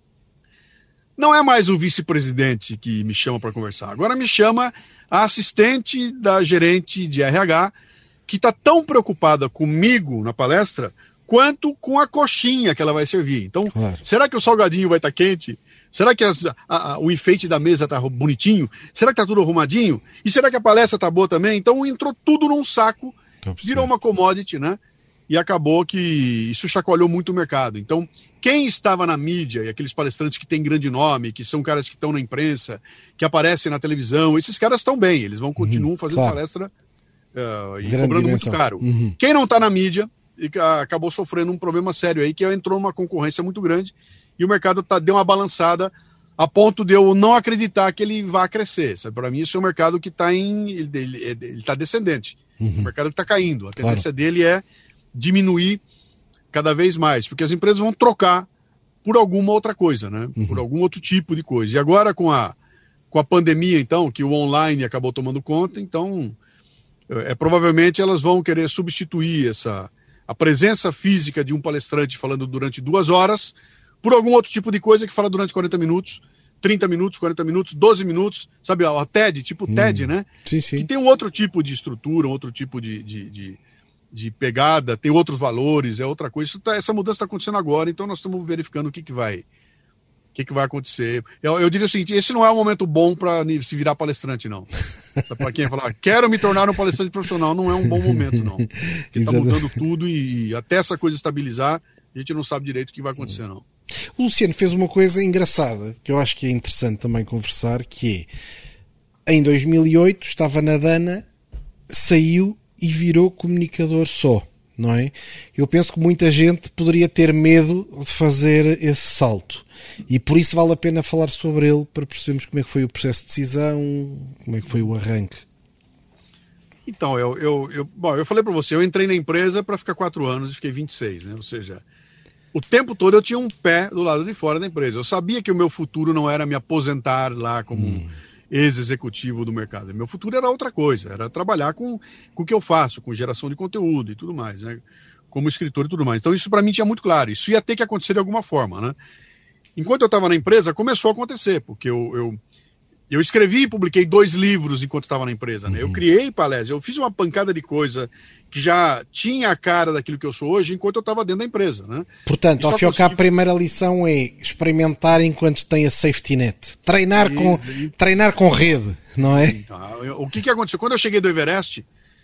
não é mais o vice-presidente que me chama para conversar. Agora me chama a assistente da gerente de RH, que está tão preocupada comigo na palestra quanto com a coxinha que ela vai servir. Então, será que o salgadinho vai estar quente? Será que o enfeite da mesa está bonitinho? Será que está tudo arrumadinho? E será que a palestra está boa também? Então entrou tudo num saco, virou uma commodity, né? E acabou que isso chacoalhou muito o mercado. Então, quem estava na mídia, e aqueles palestrantes que têm grande nome, que são caras que estão na imprensa, que aparecem na televisão, esses caras estão bem, eles vão continuar fazendo palestra e cobrando muito caro. Quem não está na mídia acabou sofrendo um problema sério aí, que entrou numa concorrência muito grande e o mercado deu uma balançada a ponto de eu não acreditar que ele vá crescer. Para mim, isso é um mercado que está ele tá descendente. Um mercado que está caindo. A tendência dele é diminuir cada vez mais, porque as empresas vão trocar por alguma outra coisa, né? Por algum outro tipo de coisa. E agora com a pandemia, então, que o online acabou tomando conta, então provavelmente elas vão querer substituir a presença física de um palestrante falando durante 2 horas por algum outro tipo de coisa que fala durante 40 minutos, 30 minutos, 40 minutos, 12 minutos, sabe, a TED, tipo TED, né? Sim, sim. Que tem um outro tipo de estrutura, um outro tipo de pegada, tem outros valores, é outra coisa. Essa mudança está acontecendo agora, então nós estamos verificando o que vai acontecer. Eu diria o seguinte, esse não é um momento bom para se virar palestrante, não. Para quem falar, quero me tornar um palestrante profissional, não é um bom momento, não. Porque está mudando tudo e até essa coisa estabilizar, a gente não sabe direito o que vai acontecer, não. O Luciano fez uma coisa engraçada, que eu acho que é interessante também conversar, que é, em 2008, estava na Dana, saiu e virou comunicador só, não é? Eu penso que muita gente poderia ter medo de fazer esse salto. E por isso vale a pena falar sobre ele, para percebermos como é que foi o processo de decisão, como é que foi o arranque. Então, eu falei para você, eu entrei na empresa para ficar 4 anos e fiquei 26, né? Ou seja, o tempo todo eu tinha um pé do lado de fora da empresa. Eu sabia que o meu futuro não era me aposentar lá como ex-executivo do mercado. Meu futuro era outra coisa, era trabalhar com o que eu faço, com geração de conteúdo e tudo mais, né? Como escritor e tudo mais. Então isso para mim tinha muito claro, isso ia ter que acontecer de alguma forma, né? Enquanto eu estava na empresa, começou a acontecer, porque eu escrevi e publiquei 2 livros enquanto estava na empresa, né? Eu criei palestras, eu fiz uma pancada de coisa que já tinha a cara daquilo que eu sou hoje enquanto eu estava dentro da empresa, né? Portanto, ao fim e ao cabo, a primeira lição é experimentar enquanto tem a safety net. Treinar com rede, não é? Então, o que aconteceu? Quando eu cheguei do Everest,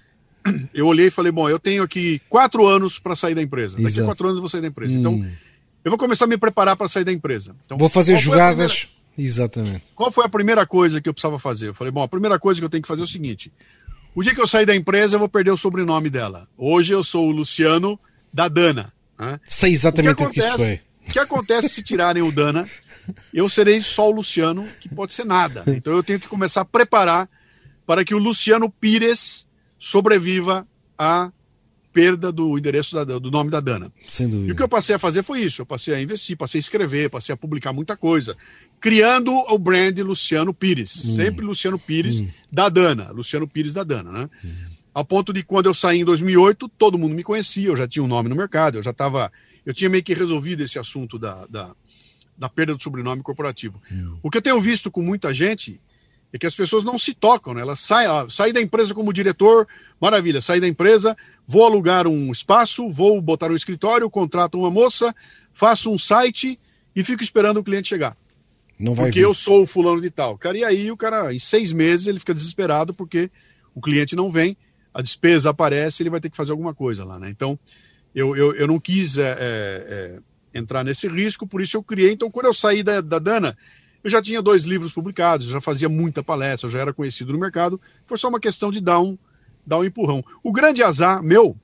eu olhei e falei, bom, eu tenho aqui 4 anos para sair da empresa. Daqui a 4 anos eu vou sair da empresa. Então, eu vou começar a me preparar para sair da empresa. Então, vou fazer jogadas... Exatamente. Qual foi a primeira coisa que eu precisava fazer? Eu falei, bom, a primeira coisa que eu tenho que fazer é o seguinte: o dia que eu sair da empresa, eu vou perder o sobrenome dela. Hoje eu sou o Luciano da Dana. Né? Sei exatamente o que isso é. O que acontece se tirarem o Dana? Eu serei só o Luciano, que pode ser nada. Então eu tenho que começar a preparar para que o Luciano Pires sobreviva à perda do endereço do nome da Dana. Sem dúvida. E o que eu passei a fazer foi isso. Eu passei a investir, passei a escrever, passei a publicar muita coisa, criando o brand Luciano Pires. Sempre Luciano Pires da Dana. Luciano Pires da Dana, né? Ao ponto de quando eu saí em 2008, todo mundo me conhecia, eu já tinha um nome no mercado, eu tinha meio que resolvido esse assunto da perda do sobrenome corporativo. O que eu tenho visto com muita gente é que as pessoas não se tocam, né? Elas saem da empresa como diretor, maravilha, saí da empresa, vou alugar um espaço, vou botar um escritório, contrato uma moça, faço um site e fico esperando o cliente chegar. Não vai porque vir. Eu sou o fulano de tal. Cara, e aí o cara, em 6 meses, ele fica desesperado porque o cliente não vem, a despesa aparece, ele vai ter que fazer alguma coisa lá, né? Então, eu não quis entrar nesse risco, por isso eu criei. Então, quando eu saí da Dana, eu já tinha 2 livros publicados, eu já fazia muita palestra, eu já era conhecido no mercado, foi só uma questão de dar um empurrão. O grande azar meu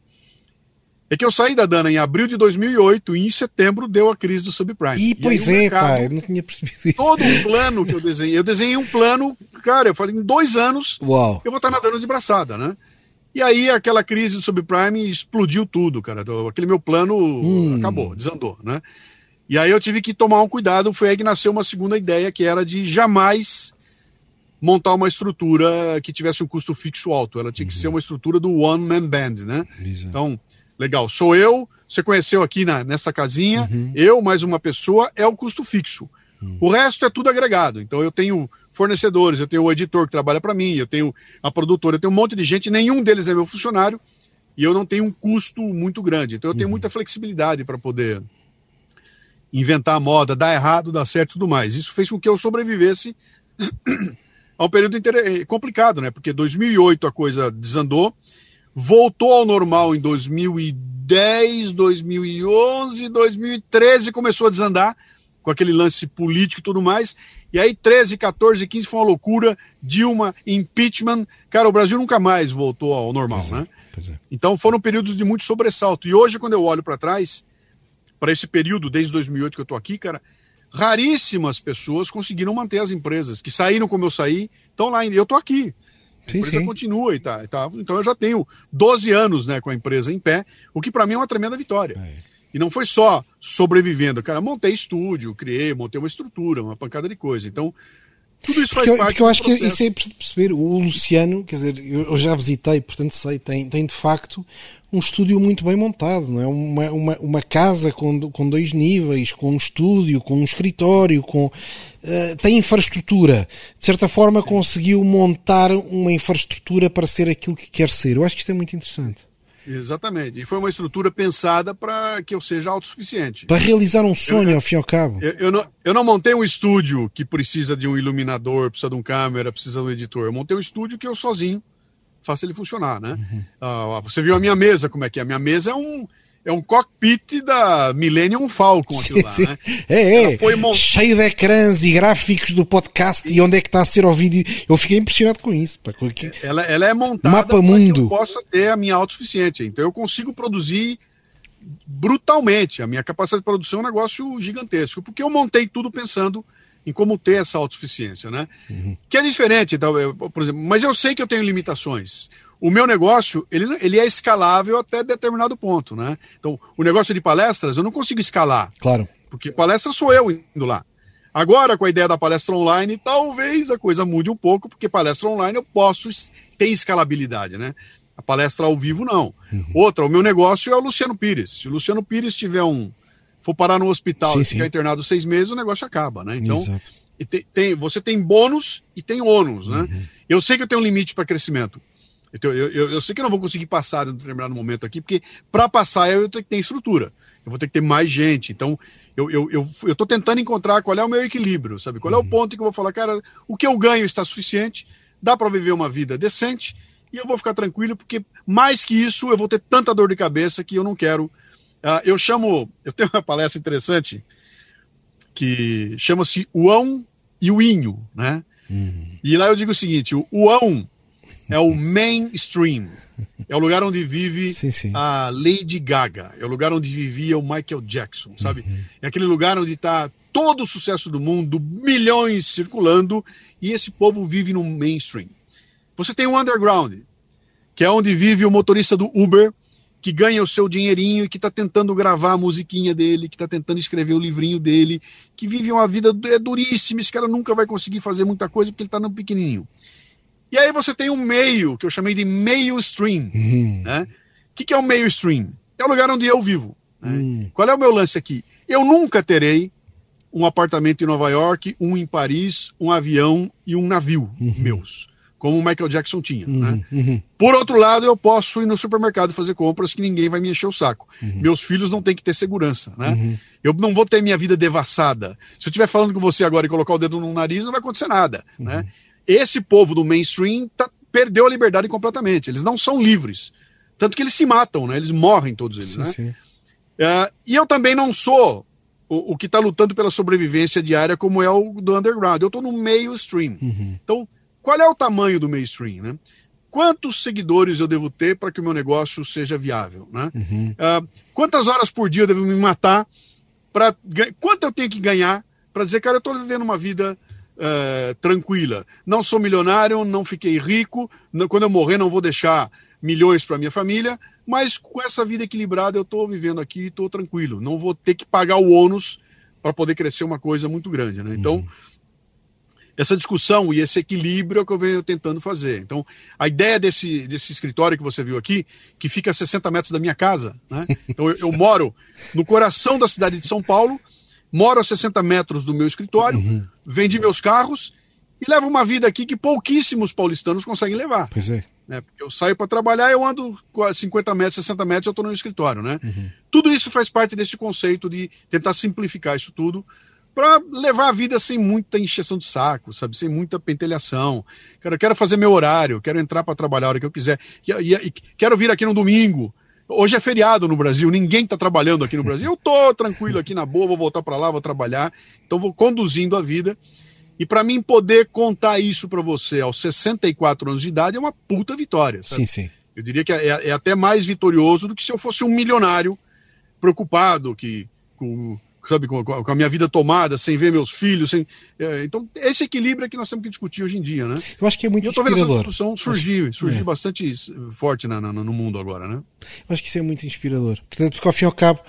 é que eu saí da Dana em abril de 2008 e em setembro deu a crise do subprime. E pois é, pá, eu não tinha percebido isso. Todo um plano que eu desenhei um plano, cara, eu falei, em 2 anos eu vou estar nadando de braçada, né? E aí aquela crise do subprime explodiu tudo, cara. Aquele meu plano acabou, desandou, né? E aí eu tive que tomar um cuidado, foi aí que nasceu uma segunda ideia, que era de jamais montar uma estrutura que tivesse um custo fixo alto. Ela tinha que ser uma estrutura do one-man band, né? Exato. Então, legal, sou eu, você conheceu aqui nessa casinha, eu mais uma pessoa, é o custo fixo. O resto é tudo agregado. Então eu tenho fornecedores, eu tenho o editor que trabalha para mim, eu tenho a produtora, eu tenho um monte de gente, nenhum deles é meu funcionário, e eu não tenho um custo muito grande. Então eu tenho muita flexibilidade para poder inventar a moda, dar errado, dar certo e tudo mais. Isso fez com que eu sobrevivesse a um período complicado, né? Porque 2008 a coisa desandou, voltou ao normal em 2010, 2011, 2013 começou a desandar, com aquele lance político e tudo mais, e aí 13, 14, 15 foi uma loucura, Dilma, impeachment, cara, o Brasil nunca mais voltou ao normal, né? Então foram períodos de muito sobressalto, e hoje quando eu olho para trás, para esse período, desde 2008 que eu tô aqui, cara, raríssimas pessoas conseguiram manter as empresas, que saíram como eu saí, estão lá ainda, eu tô aqui, a empresa continua e tá, então eu já tenho 12 anos, né, com a empresa em pé, o que para mim é uma tremenda vitória. E não foi só sobrevivendo, cara, montei estúdio, montei uma estrutura, uma pancada de coisa. Então, tudo isso faz parte do processo. Porque eu acho que isso é perceber. O Luciano, quer dizer, eu já visitei, portanto sei, tem de facto um estúdio muito bem montado, não é? Uma casa com 2 níveis, com um estúdio, com um escritório, tem infraestrutura. De certa forma conseguiu montar uma infraestrutura para ser aquilo que quer ser. Eu acho que isto é muito interessante. Exatamente, e foi uma estrutura pensada para que eu seja autossuficiente. Para realizar um sonho, ao fim e ao cabo. Eu não montei um estúdio que precisa de um iluminador, precisa de um câmera, precisa de um editor. Eu montei um estúdio que eu sozinho faço ele funcionar, né? Você viu a minha mesa, como é que é? A minha mesa é um cockpit da Millennium Falcon, aquilo lá, né? Cheio de ecrãs e gráficos do podcast e onde é que está a ser o vídeo. Eu fiquei impressionado com isso. Ela é montada para que eu possa ter a minha autossuficiência. Então eu consigo produzir brutalmente. A minha capacidade de produção é um negócio gigantesco, porque eu montei tudo pensando em como ter essa autossuficiência, né? Que é diferente, então, por exemplo, mas eu sei que eu tenho limitações. O meu negócio, ele é escalável até determinado ponto, né? Então, o negócio de palestras, eu não consigo escalar. Claro. Porque palestra sou eu indo lá. Agora, com a ideia da palestra online, talvez a coisa mude um pouco, porque palestra online eu posso ter escalabilidade, né? A palestra ao vivo, não. Outra, o meu negócio é o Luciano Pires. Se o Luciano Pires for parar no hospital e ficar internado 6 meses, o negócio acaba, né? Então, você tem bônus e tem ônus, né? Eu sei que eu tenho um limite para crescimento. Eu sei que eu não vou conseguir passar em um determinado momento aqui, porque para passar eu tenho que ter estrutura, eu vou ter que ter mais gente. Então eu estou tentando encontrar qual é o meu equilíbrio, sabe? Qual é o ponto em que eu vou falar, cara, o que eu ganho está suficiente, dá para viver uma vida decente e eu vou ficar tranquilo, porque mais que isso eu vou ter tanta dor de cabeça que eu não quero. Eu tenho uma palestra interessante que chama-se o ão e o inho, né? E lá eu digo o seguinte, o ão é o mainstream, é o lugar onde vive a Lady Gaga, é o lugar onde vivia o Michael Jackson, sabe? É aquele lugar onde está todo o sucesso do mundo, milhões circulando, e esse povo vive no mainstream. Você tem o underground, que é onde vive o motorista do Uber, que ganha o seu dinheirinho e que está tentando gravar a musiquinha dele, que está tentando escrever o livrinho dele, que vive uma vida duríssima, esse cara nunca vai conseguir fazer muita coisa porque ele está no pequenininho. E aí você tem um meio, que eu chamei de meio stream. Né? O que é o meio stream? É o lugar onde eu vivo. Né? Qual é o meu lance aqui? Eu nunca terei um apartamento em Nova York, um em Paris, um avião e um navio meus, como o Michael Jackson tinha. Né? Por outro lado, eu posso ir no supermercado fazer compras que ninguém vai me encher o saco. Meus filhos não têm que ter segurança. Né? Eu não vou ter minha vida devassada. Se eu estiver falando com você agora e colocar o dedo no nariz, não vai acontecer nada. Né? Esse povo do mainstream perdeu a liberdade completamente. Eles não são livres. Tanto que eles se matam, né? Eles morrem todos eles. Né? E eu também não sou o que está lutando pela sobrevivência diária como é o do underground. Eu estou no mainstream. Então, qual é o tamanho do mainstream? Né? Quantos seguidores eu devo ter para que o meu negócio seja viável? Né? Quantas horas por dia eu devo me matar? Quanto eu tenho que ganhar para dizer, cara, eu estou vivendo uma vida tranquila. Não sou milionário, não fiquei rico, quando eu morrer não vou deixar milhões para minha família, mas com essa vida equilibrada eu estou vivendo aqui e estou tranquilo. Não vou ter que pagar o ônus para poder crescer uma coisa muito grande. Né? Então, essa discussão e esse equilíbrio é o que eu venho tentando fazer. Então, a ideia desse escritório que você viu aqui, que fica a 60 metros da minha casa, né? Então, eu moro no coração da cidade de São Paulo, moro a 60 metros do meu escritório, vendi meus carros e levo uma vida aqui que pouquíssimos paulistanos conseguem levar. Pois é. Né? Eu saio para trabalhar, eu ando 50 metros, 60 metros, eu estou no escritório, né? Tudo isso faz parte desse conceito de tentar simplificar isso tudo para levar a vida sem muita encheção de saco, sabe? Sem muita pentelhação. Cara, eu quero fazer meu horário, quero entrar para trabalhar a hora que eu quiser. E quero vir aqui no domingo. Hoje é feriado no Brasil, ninguém está trabalhando aqui no Brasil. Eu estou tranquilo aqui na boa, vou voltar para lá, vou trabalhar. Então vou conduzindo a vida. E para mim poder contar isso para você aos 64 anos de idade é uma puta vitória, sabe? Sim. Eu diria que é até mais vitorioso do que se eu fosse um milionário preocupado com a minha vida tomada, sem ver meus filhos. Então, esse equilíbrio é que nós temos que discutir hoje em dia, né? Eu acho que é muito inspirador. Eu estou vendo essa discussão surgir bastante forte no mundo agora, né? Eu acho que isso é muito inspirador. Portanto, porque ao fim e ao cabo,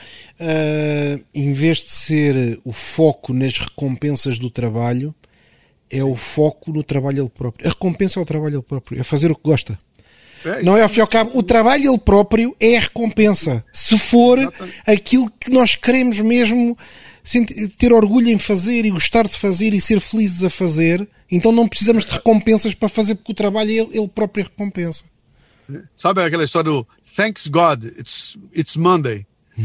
em vez de ser o foco nas recompensas do trabalho, é o foco no trabalho ele próprio. A recompensa é o trabalho ele próprio. É fazer o que gosta. Não é, ao fim e ao cabo, o trabalho ele próprio é a recompensa. Se for aquilo que nós queremos mesmo ter orgulho em fazer e gostar de fazer e ser felizes a fazer, então não precisamos de recompensas para fazer, porque o trabalho ele próprio é recompensa. Sabe aquela história do Thanks God, it's Monday.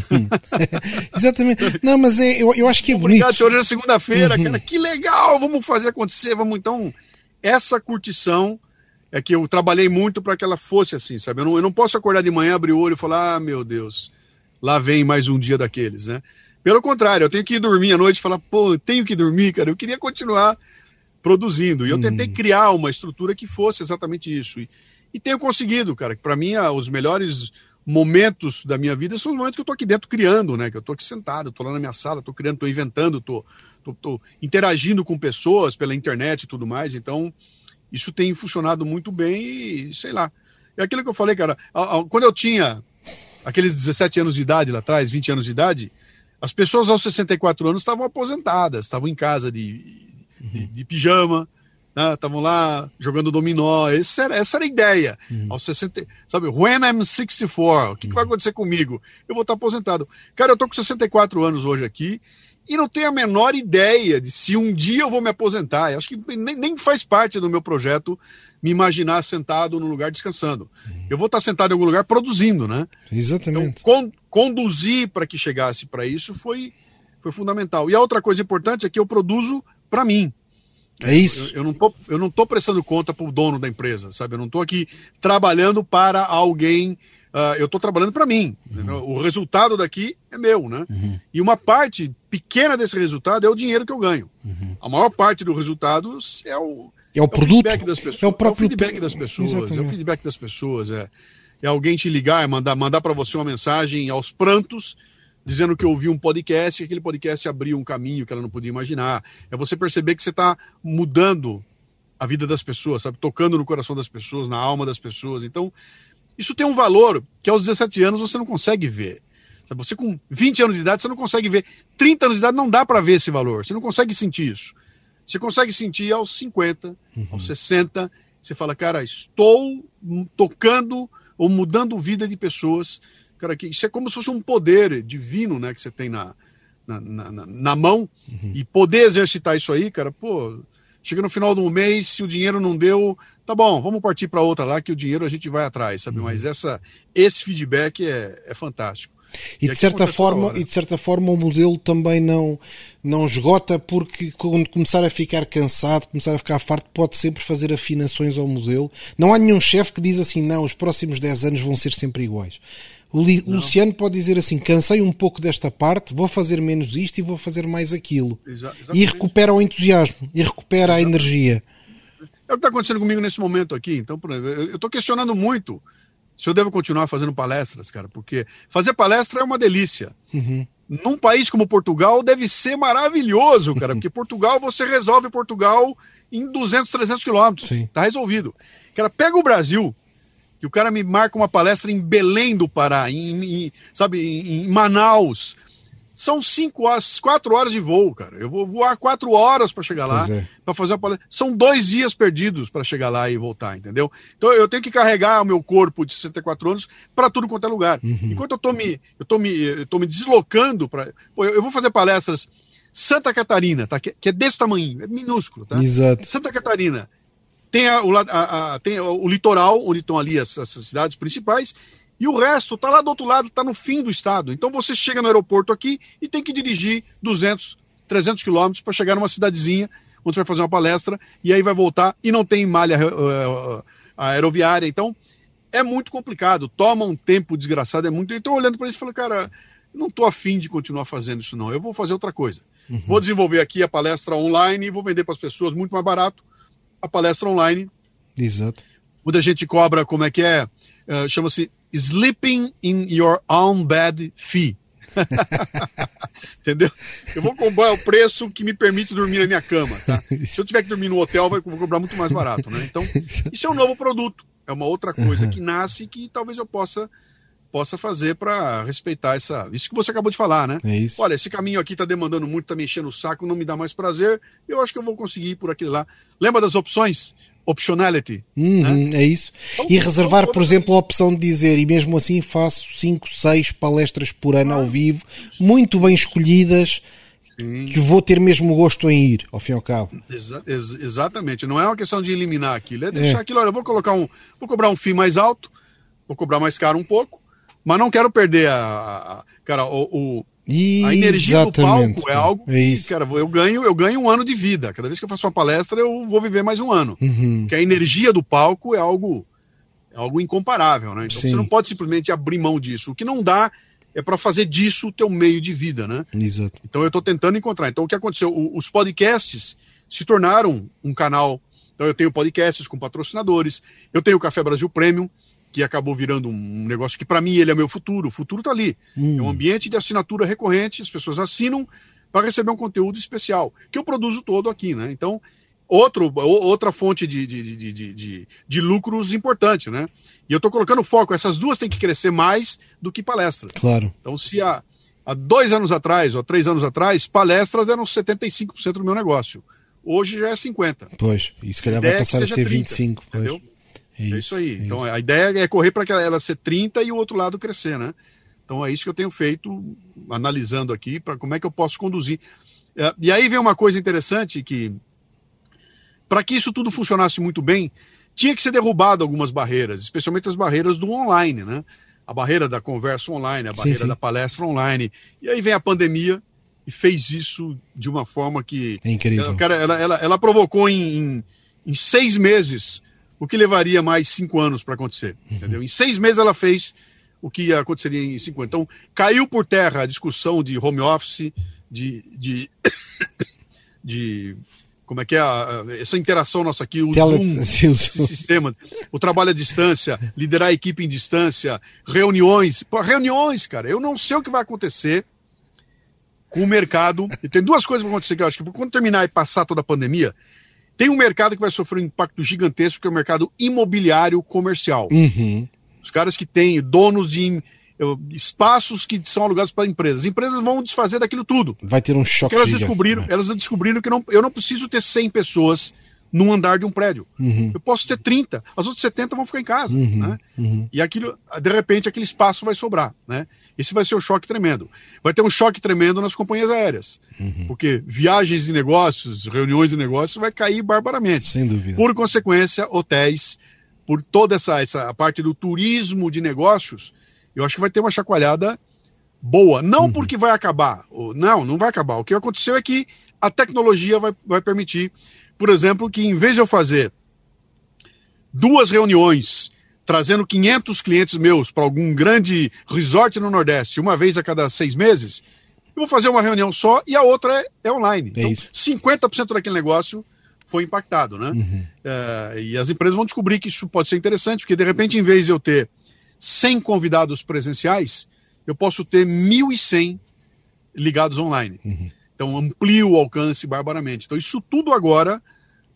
Exatamente. Não, mas eu acho que é bonito. Obrigado, senhor. Hoje é segunda-feira, cara. Que legal, vamos fazer acontecer. Então, essa curtição é que eu trabalhei muito para que ela fosse assim, sabe? Eu não posso acordar de manhã, abrir o olho e falar, meu Deus, lá vem mais um dia daqueles, né? Pelo contrário, eu tenho que ir dormir à noite e falar, pô, eu tenho que dormir, cara. Eu queria continuar produzindo. E eu tentei criar uma estrutura que fosse exatamente isso. E tenho conseguido, cara. Para mim, os melhores momentos da minha vida são os momentos que eu tô aqui dentro criando, né? Que eu tô aqui sentado, tô lá na minha sala, tô criando, tô inventando, tô interagindo com pessoas pela internet e tudo mais. Então, isso tem funcionado muito bem e, sei lá. É aquilo que eu falei, cara. Quando eu tinha aqueles 17 anos de idade lá atrás, 20 anos de idade, as pessoas aos 64 anos estavam aposentadas, estavam em casa de pijama, estavam lá jogando dominó. Essa era a ideia. Aos 60, sabe, when I'm 64, o que vai acontecer comigo? Eu vou estar aposentado. Cara, eu tô com 64 anos hoje aqui e não tenho a menor ideia de se um dia eu vou me aposentar. Eu acho que nem faz parte do meu projeto me imaginar sentado num lugar descansando. Eu vou estar sentado em algum lugar produzindo, né? Exatamente. Então, conduzir para que chegasse para isso foi fundamental. E a outra coisa importante é que eu produzo para mim. É isso. Eu não tô prestando conta para o dono da empresa, sabe? Eu não estou aqui trabalhando para alguém. Eu estou trabalhando para mim. O resultado daqui é meu, né? E uma parte pequena desse resultado é o dinheiro que eu ganho. A maior parte do resultado é o produto, feedback das pessoas, é o próprio feedback das pessoas. Exatamente. É o feedback das pessoas. É alguém te ligar, mandar para você uma mensagem aos prantos, dizendo que ouviu um podcast, que aquele podcast abriu um caminho que ela não podia imaginar. É você perceber que você está mudando a vida das pessoas, sabe? Tocando no coração das pessoas, na alma das pessoas. Então, isso tem um valor que aos 17 anos você não consegue ver. Sabe? Você com 20 anos de idade, você não consegue ver. 30 anos de idade não dá para ver esse valor. Você não consegue sentir isso. Você consegue sentir aos 50, aos 60. Você fala, cara, estou tocando ou mudando vida de pessoas. Cara, isso é como se fosse um poder divino, né, que você tem na mão. E poder exercitar isso aí, cara, pô, chega no final do mês, se o dinheiro não deu, tá bom, vamos partir para outra lá, que o dinheiro a gente vai atrás, sabe? Mas esse feedback é fantástico. E de certa forma o modelo também não esgota, porque quando começar a ficar cansado, começar a ficar farto, pode sempre fazer afinações ao modelo. Não há nenhum chefe que diz assim, não, os próximos 10 anos vão ser sempre iguais. O Luciano pode dizer assim, cansei um pouco desta parte, vou fazer menos isto e vou fazer mais aquilo. E recupera o entusiasmo, e recupera a energia. É o que está acontecendo comigo nesse momento aqui. Então, por exemplo, eu estou questionando muito se eu devo continuar fazendo palestras, cara, porque fazer palestra é uma delícia. Num país como Portugal deve ser maravilhoso, cara, porque Portugal, você resolve Portugal em 200, 300 quilômetros. Tá resolvido. Cara, pega o Brasil, que o cara me marca uma palestra em Belém do Pará, em Manaus. São 4 horas de voo, cara. Eu vou voar 4 horas para chegar lá, para fazer uma palestra. São 2 dias perdidos para chegar lá e voltar, entendeu? Então eu tenho que carregar o meu corpo de 64 anos para tudo quanto é lugar. Enquanto eu tô me deslocando para, eu vou fazer palestras Santa Catarina, tá? Que é desse tamanho, é minúsculo, tá? Exato. Santa Catarina tem tem o litoral, onde estão ali as cidades principais. E o resto está lá do outro lado, está no fim do estado. Então você chega no aeroporto aqui e tem que dirigir 200, 300 quilômetros para chegar numa cidadezinha onde você vai fazer uma palestra e aí vai voltar e não tem malha aeroviária. Então é muito complicado, toma um tempo desgraçado. Então olhando para isso, eu falei, cara, não estou afim de continuar fazendo isso não, eu vou fazer outra coisa. Vou desenvolver aqui a palestra online e vou vender para as pessoas muito mais barato a palestra online. Exato. Muita gente cobra, como é que é? Chama-se Sleeping in Your Own Bed Fee. Entendeu? Eu vou cobrar o preço que me permite dormir na minha cama, tá? Se eu tiver que dormir no hotel, vou cobrar muito mais barato, né? Então, isso é um novo produto. É uma outra coisa que nasce que talvez eu possa fazer para respeitar isso que você acabou de falar, né? É isso. Olha, esse caminho aqui tá demandando muito, tá me enchendo o saco, não me dá mais prazer, eu acho que eu vou conseguir ir por aquele lá. Lembra das opções? Optionality. Né? É isso. E reservar, por exemplo, a opção de dizer, e mesmo assim faço 5, 6 palestras por ano ao vivo, muito bem escolhidas, que vou ter mesmo gosto em ir, ao fim e ao cabo. Exatamente. Não é uma questão de eliminar aquilo, é deixar aquilo, olha, eu vou cobrar um FII mais alto, vou cobrar mais caro um pouco, mas não quero perder a energia do palco é algo que, cara, eu ganho um ano de vida. Cada vez que eu faço uma palestra, eu vou viver mais um ano. Porque a energia do palco é algo incomparável, né? Então você não pode simplesmente abrir mão disso. O que não dá é para fazer disso o teu meio de vida, né? Exato. Então eu estou tentando encontrar. Então o que aconteceu? Os podcasts se tornaram um canal. Então eu tenho podcasts com patrocinadores, eu tenho o Café Brasil Premium, que acabou virando um negócio que para mim ele é meu futuro. O futuro está ali. É um ambiente de assinatura recorrente, as pessoas assinam para receber um conteúdo especial, que eu produzo todo aqui, né? Então, outra fonte de lucros importante, né? E eu estou colocando foco, essas duas têm que crescer mais do que palestra. Claro. Então, se há 2 anos atrás, ou 3 anos atrás, palestras eram 75% do meu negócio. Hoje já é 50%. Pois, e se calhar vai passar a ser 25%. Entendeu? É isso aí. Então a ideia é correr para ela ser 30 e o outro lado crescer, né? Então é isso que eu tenho feito, analisando aqui, para como é que eu posso conduzir. E aí vem uma coisa interessante, que para que isso tudo funcionasse muito bem, tinha que ser derrubado algumas barreiras, especialmente as barreiras do online, né? A barreira da conversa online, a barreira da palestra online. E aí vem a pandemia e fez isso de uma forma que... É incrível. Ela provocou em 6 meses o que levaria mais 5 anos para acontecer, entendeu? Em 6 meses ela fez o que aconteceria em 5 anos. Então, caiu por terra a discussão de home office, de como é que é essa interação nossa aqui, o Zoom, esse sistema, o trabalho à distância, liderar a equipe em distância, reuniões. Pô, reuniões, cara, eu não sei o que vai acontecer com o mercado. E tem 2 coisas que vão acontecer, que eu acho que quando terminar e passar toda a pandemia, tem um mercado que vai sofrer um impacto gigantesco, que é o mercado imobiliário comercial. Os caras que têm donos de espaços que são alugados para empresas. As empresas vão desfazer daquilo tudo. Vai ter um choque. Elas descobriram que eu não preciso ter 100 pessoas num andar de um prédio. Eu posso ter 30, as outras 70 vão ficar em casa. Né? E aquilo, de repente, aquele espaço vai sobrar. Né? Esse vai ser um choque tremendo. Vai ter um choque tremendo nas companhias aéreas. Porque viagens de negócios, reuniões de negócios, vai cair barbaramente. Sem dúvida. Por consequência, hotéis, por toda essa parte do turismo de negócios, eu acho que vai ter uma chacoalhada boa. Não porque vai acabar. Não vai acabar. O que aconteceu é que a tecnologia vai permitir, por exemplo, que em vez de eu fazer 2 reuniões trazendo 500 clientes meus para algum grande resort no Nordeste, uma vez a cada 6 meses, eu vou fazer uma reunião só e a outra é online. Então, 50% daquele negócio foi impactado, né? E as empresas vão descobrir que isso pode ser interessante, porque de repente, em vez de eu ter 100 convidados presenciais, eu posso ter 1.100 ligados online. Então amplio o alcance barbaramente. Então isso tudo agora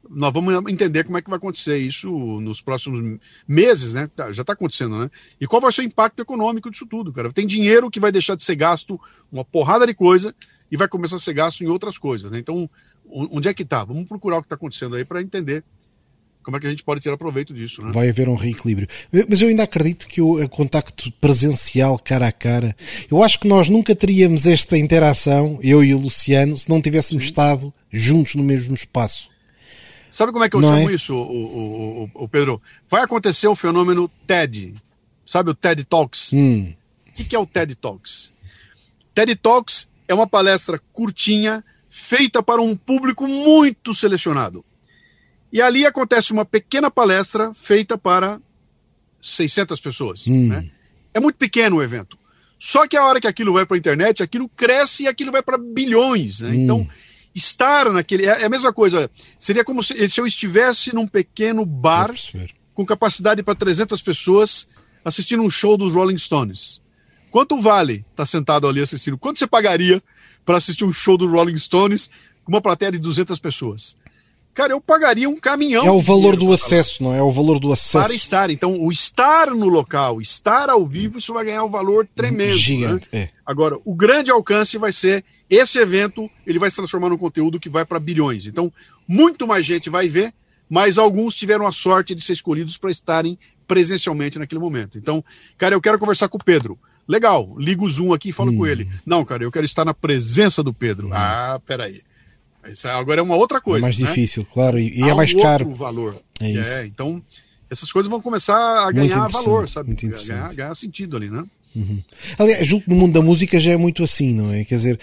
nós vamos entender como é que vai acontecer isso nos próximos meses, né? Já está acontecendo, né? E qual vai ser o impacto econômico disso tudo, cara? Tem dinheiro que vai deixar de ser gasto uma porrada de coisa e vai começar a ser gasto em outras coisas, né? Então, onde é que está? Vamos procurar o que está acontecendo aí para entender como é que a gente pode tirar proveito disso, né? Vai haver um reequilíbrio. Mas eu ainda acredito que o contacto presencial, cara a cara, eu acho que nós nunca teríamos esta interação, eu e o Luciano, se não tivéssemos estado juntos no mesmo espaço. Sabe como é que eu chamo isso, o Pedro? Vai acontecer o fenômeno TED. Sabe o TED Talks? O que é o TED Talks? TED Talks é uma palestra curtinha, feita para um público muito selecionado. E ali acontece uma pequena palestra feita para 600 pessoas. Né? É muito pequeno o evento. Só que a hora que aquilo vai para a internet, aquilo cresce e aquilo vai para bilhões. Né? Então, estar naquele... É a mesma coisa. Seria como se eu estivesse num pequeno bar com capacidade para 300 pessoas assistindo um show dos Rolling Stones. Quanto vale estar sentado ali assistindo? Quanto você pagaria para assistir um show dos Rolling Stones com uma plateia de 200 pessoas? Cara, eu pagaria um caminhão. É o valor do acesso, não é? É o valor do acesso. Para estar. Então, o estar no local, estar ao vivo, isso vai ganhar um valor tremendo. Gigante, né? Agora, o grande alcance vai ser esse evento, ele vai se transformar num conteúdo que vai para bilhões. Então, muito mais gente vai ver, mas alguns tiveram a sorte de ser escolhidos para estarem presencialmente naquele momento. Então, cara, eu quero conversar com o Pedro. Legal, ligo o Zoom aqui e falo com ele. Não, cara, eu quero estar na presença do Pedro. Ah, peraí. Isso agora é uma outra coisa. É mais difícil, claro, e há é mais caro. Valor. É isso. Então, essas coisas vão começar a ganhar valor, sabe? Ganhar sentido ali, né? Aliás, julgo que no mundo da música já é muito assim, não é? Quer dizer,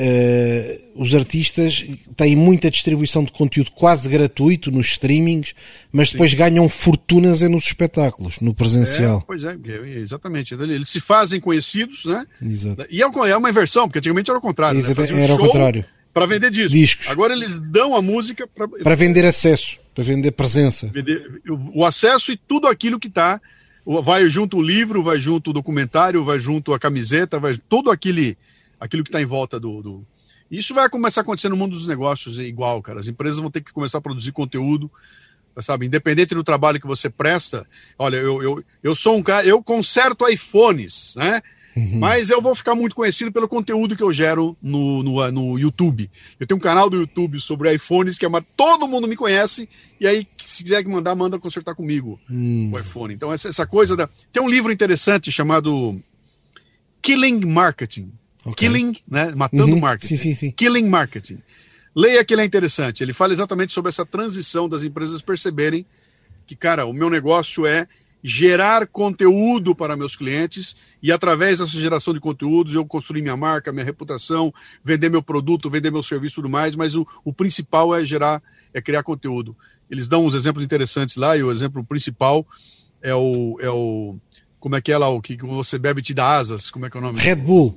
os artistas têm muita distribuição de conteúdo quase gratuito nos streamings, mas depois ganham fortunas nos espetáculos, no presencial. Pois é, exatamente. Eles se fazem conhecidos, né? Exato. E é uma inversão, porque antigamente era o contrário. Né? Era o contrário. Para vender discos. Agora eles dão a música para vender acesso, para vender presença. O acesso e tudo aquilo que está. Vai junto o livro, vai junto o documentário, vai junto a camiseta, vai tudo aquilo que está em volta do... Isso vai começar a acontecer no mundo dos negócios igual, cara. As empresas vão ter que começar a produzir conteúdo, sabe? Independente do trabalho que você presta. Olha, eu sou um cara, eu conserto iPhones, né? Mas eu vou ficar muito conhecido pelo conteúdo que eu gero no YouTube. Eu tenho um canal do YouTube sobre iPhones que todo mundo me conhece, e aí, se quiser manda consertar comigo o iPhone. Então, essa coisa Tem um livro interessante chamado Killing Marketing. Okay. Killing, né? Matando marketing. Sim. Killing Marketing. Leia que ele é interessante. Ele fala exatamente sobre essa transição das empresas perceberem que, cara, o meu negócio é gerar conteúdo para meus clientes e através dessa geração de conteúdos eu construir minha marca, minha reputação, vender meu produto, vender meu serviço e tudo mais, mas o principal é criar conteúdo. Eles dão uns exemplos interessantes lá e o exemplo principal é o como é que é lá, o que você bebe te dá asas, como é que é o nome? Red Bull.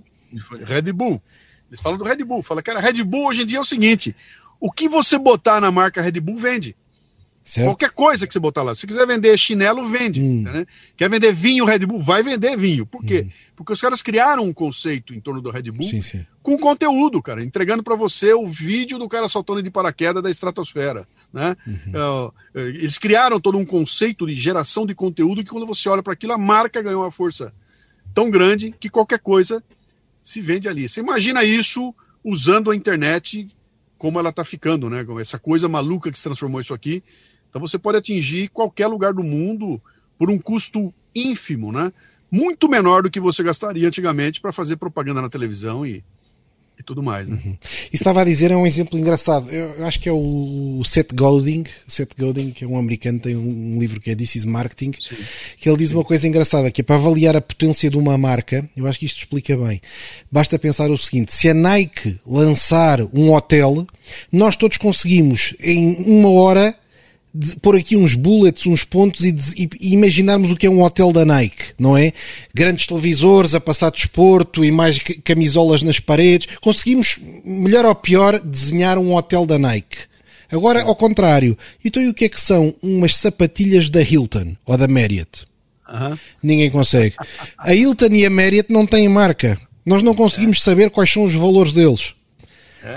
Eles falam do Red Bull, fala, cara, Red Bull hoje em dia é o seguinte, o que você botar na marca Red Bull vende. Certo. Qualquer coisa que você botar lá. Se quiser vender chinelo, vende. Né? Quer vender vinho Red Bull? Vai vender vinho. Por quê? Porque os caras criaram um conceito em torno do Red Bull com conteúdo, cara. Entregando para você o vídeo do cara saltando de paraquedas da estratosfera. Né? Eles criaram todo um conceito de geração de conteúdo que quando você olha para aquilo, a marca ganhou uma força tão grande que qualquer coisa se vende ali. Você imagina isso usando a internet como ela está ficando, né? Essa coisa maluca que se transformou isso aqui. Então você pode atingir qualquer lugar do mundo por um custo ínfimo, né? Muito menor do que você gastaria antigamente para fazer propaganda na televisão e tudo mais, né? Isso estava a dizer, é um exemplo engraçado. Eu acho que é o Seth Godin, que é um americano, tem um livro que é This is Marketing, que ele diz uma coisa engraçada, que é para avaliar a potência de uma marca, eu acho que isto explica bem. Basta pensar o seguinte, se a Nike lançar um hotel, nós todos conseguimos em uma hora pôr aqui uns bullets, uns pontos e imaginarmos o que é um hotel da Nike, não é? Grandes televisores a passar desporto e mais camisolas nas paredes. Conseguimos, melhor ou pior, desenhar um hotel da Nike. Agora, ao contrário, então e o que é que são umas sapatilhas da Hilton ou da Marriott? Ninguém consegue. A Hilton e a Marriott não têm marca. Nós não conseguimos saber quais são os valores deles.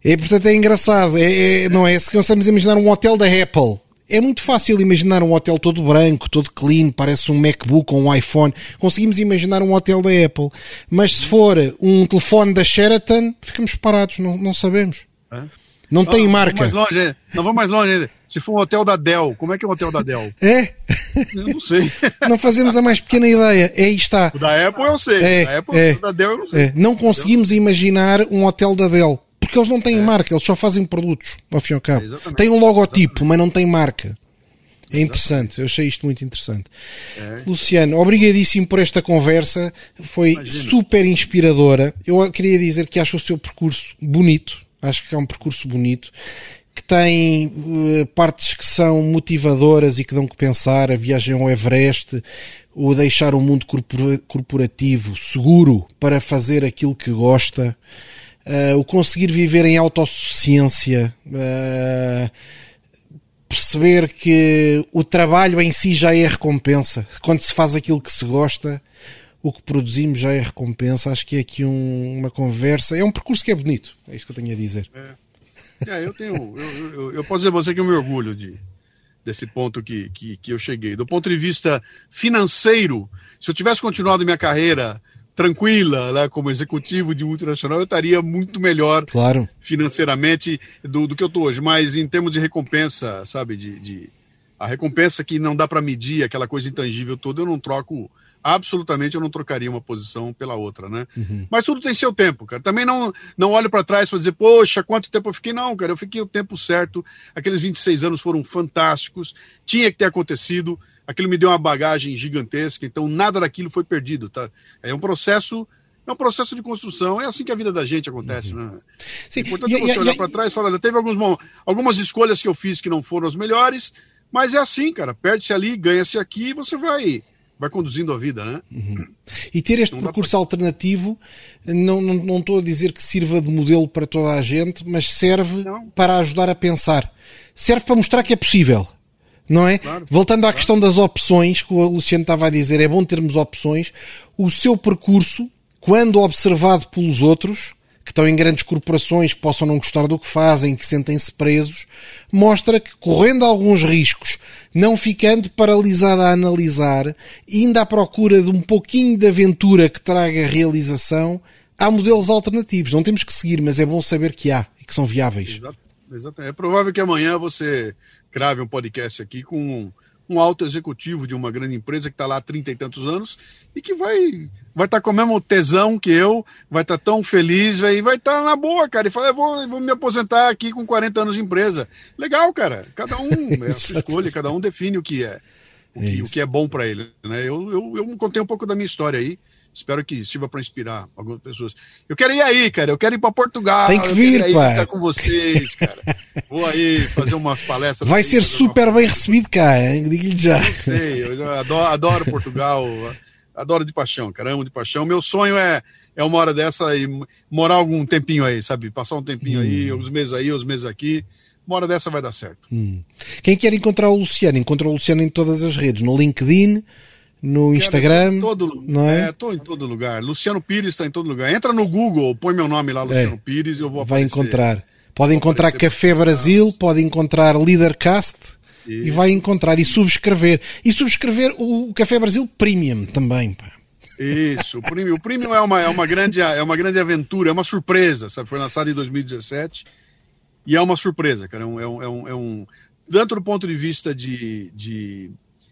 Portanto, é engraçado. Não é? Se conseguimos imaginar um hotel da Apple, é muito fácil imaginar um hotel todo branco, todo clean, parece um MacBook ou um iPhone. Conseguimos imaginar um hotel da Apple. Mas se for um telefone da Sheraton, ficamos parados, não sabemos. Não tem marca. Não vamos mais longe ainda. Se for um hotel da Dell, como é que é um hotel da Dell? Eu não sei. Não fazemos a mais pequena ideia. Aí está. O da Apple eu sei. O da Dell eu não sei. Não conseguimos imaginar um hotel da Dell. Porque eles não têm marca, eles só fazem produtos, ao fim e ao cabo. Tem um logotipo, mas não tem marca. É interessante, eu achei isto muito interessante. Luciano, obrigadíssimo por esta conversa, foi super inspiradora. Eu queria dizer que acho o seu percurso bonito, acho que é um percurso bonito, que tem partes que são motivadoras e que dão que pensar, a viagem ao Everest, o deixar o mundo corporativo seguro para fazer aquilo que gosta, o conseguir viver em autossuficiência, perceber que o trabalho em si já é recompensa. Quando se faz aquilo que se gosta, o que produzimos já é recompensa. Acho que é aqui uma conversa. É um percurso que é bonito. É isto que eu tenho a dizer. Eu posso dizer a você que eu me orgulho desse ponto que eu cheguei. Do ponto de vista financeiro, se eu tivesse continuado minha carreira tranquila, né, como executivo de multinacional, eu estaria muito melhor financeiramente do que eu estou hoje. Mas em termos de recompensa, sabe, a recompensa que não dá para medir, aquela coisa intangível toda, eu não troco, absolutamente eu não trocaria uma posição pela outra, né? Mas tudo tem seu tempo, cara. Também não olho para trás para dizer, poxa, quanto tempo eu fiquei. Não, cara, eu fiquei o tempo certo. Aqueles 26 anos foram fantásticos, tinha que ter acontecido. Aquilo me deu uma bagagem gigantesca, então nada daquilo foi perdido, tá? É um processo de construção, é assim que a vida da gente acontece, né? Sim. Portanto, você olhar para trás e falar, teve algumas escolhas que eu fiz que não foram as melhores, mas é assim, cara, perde-se ali, ganha-se aqui e você vai conduzindo a vida, né? E ter este percurso alternativo, não estou a dizer que sirva de modelo para toda a gente, mas serve para ajudar a pensar. Serve para mostrar que é possível. Não é? Voltando à questão das opções, que o Luciano estava a dizer, é bom termos opções. O seu percurso, quando observado pelos outros, que estão em grandes corporações, que possam não gostar do que fazem, que sentem-se presos, mostra que, correndo alguns riscos, não ficando paralisado a analisar, indo à procura de um pouquinho de aventura que traga realização, há modelos alternativos. Não temos que seguir, mas é bom saber que há e que são viáveis. Exato. É provável que amanhã você grave um podcast aqui com um alto executivo de uma grande empresa que está lá há 30 e tantos anos e que vai estar com o mesmo tesão que eu, vai estar tão feliz, vai estar na boa, cara, e fala, eu vou me aposentar aqui com 40 anos de empresa. Legal, cara, cada um é a sua escolha, cada um define o que é bom para ele, né? Eu contei um pouco da minha história aí. Espero que sirva para inspirar algumas pessoas. Eu quero ir aí, cara. Eu quero ir para Portugal. Tem que vir, eu quero pai. Estar com vocês, cara. Vou aí fazer umas palestras. Vai ser super bem recebido cá, hein? Digo-lhe já. Eu sei. Eu adoro Portugal. Adoro de paixão, cara. Amo de paixão. Meu sonho é uma hora dessa e morar algum tempinho aí, sabe? Passar um tempinho aí, uns meses aqui. Uma hora dessa vai dar certo. Quem quer encontrar o Luciano, encontra o Luciano em todas as redes. No LinkedIn, no Instagram, não é? Estou em todo lugar. Luciano Pires está em todo lugar. Entra no Google, põe meu nome lá, Luciano Pires, e eu vou aparecer. Vai encontrar. Pode encontrar Café Brasil, pode encontrar Leadercast e vai encontrar e subscrever. E subscrever o Café Brasil Premium também. Pá. Isso, o Premium é uma grande aventura, é uma surpresa, sabe? Foi lançado em 2017 e é uma surpresa, cara. Tanto do ponto de vista de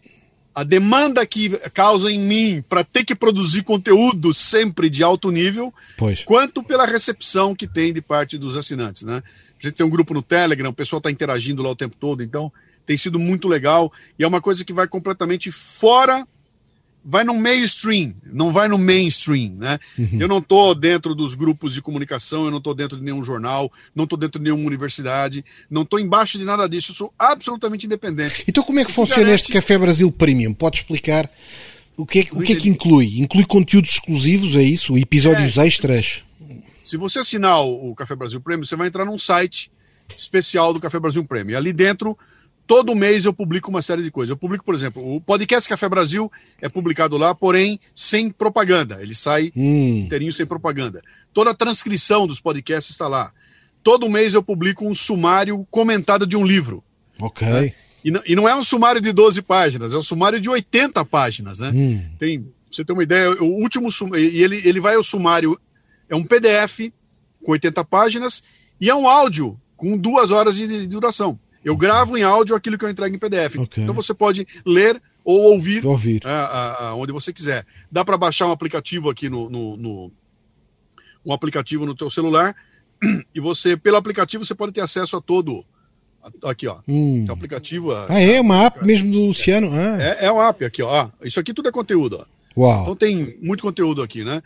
a demanda que causa em mim para ter que produzir conteúdo sempre de alto nível, quanto pela recepção que tem de parte dos assinantes, né? A gente tem um grupo no Telegram, o pessoal está interagindo lá o tempo todo, então tem sido muito legal e é uma coisa que vai completamente fora, vai no mainstream, não vai no mainstream, né? Eu não estou dentro dos grupos de comunicação, eu não estou dentro de nenhum jornal, não estou dentro de nenhuma universidade, não estou embaixo de nada disso, eu sou absolutamente independente. Então como é que funciona este Café Brasil Premium? Pode explicar o que é que inclui? Inclui conteúdos exclusivos, é isso? Episódios extras? Se você assinar o Café Brasil Premium, você vai entrar num site especial do Café Brasil Premium. E ali dentro, todo mês eu publico uma série de coisas. Eu publico, por exemplo, o podcast Café Brasil é publicado lá, porém sem propaganda. Ele sai inteirinho sem propaganda. Toda a transcrição dos podcasts está lá. todo mês eu publico um sumário comentado de um livro. Ok. Né? E não é um sumário de 12 páginas, é um sumário de 80 páginas. Né? Pra você ter uma ideia, o último e ele vai ao sumário, é um PDF com 80 páginas e é um áudio com 2 horas de duração. Eu gravo em áudio aquilo que eu entrego em PDF. Okay. Então você pode ler ou ouvir. Onde você quiser. Dá para baixar um aplicativo aqui um aplicativo no teu celular e você, pelo aplicativo, você pode ter acesso a todo. Aqui, ó. É um aplicativo. É uma app mesmo do Luciano? É uma app aqui, ó. Isso aqui tudo é conteúdo, ó. Uau. Então tem muito conteúdo aqui, né?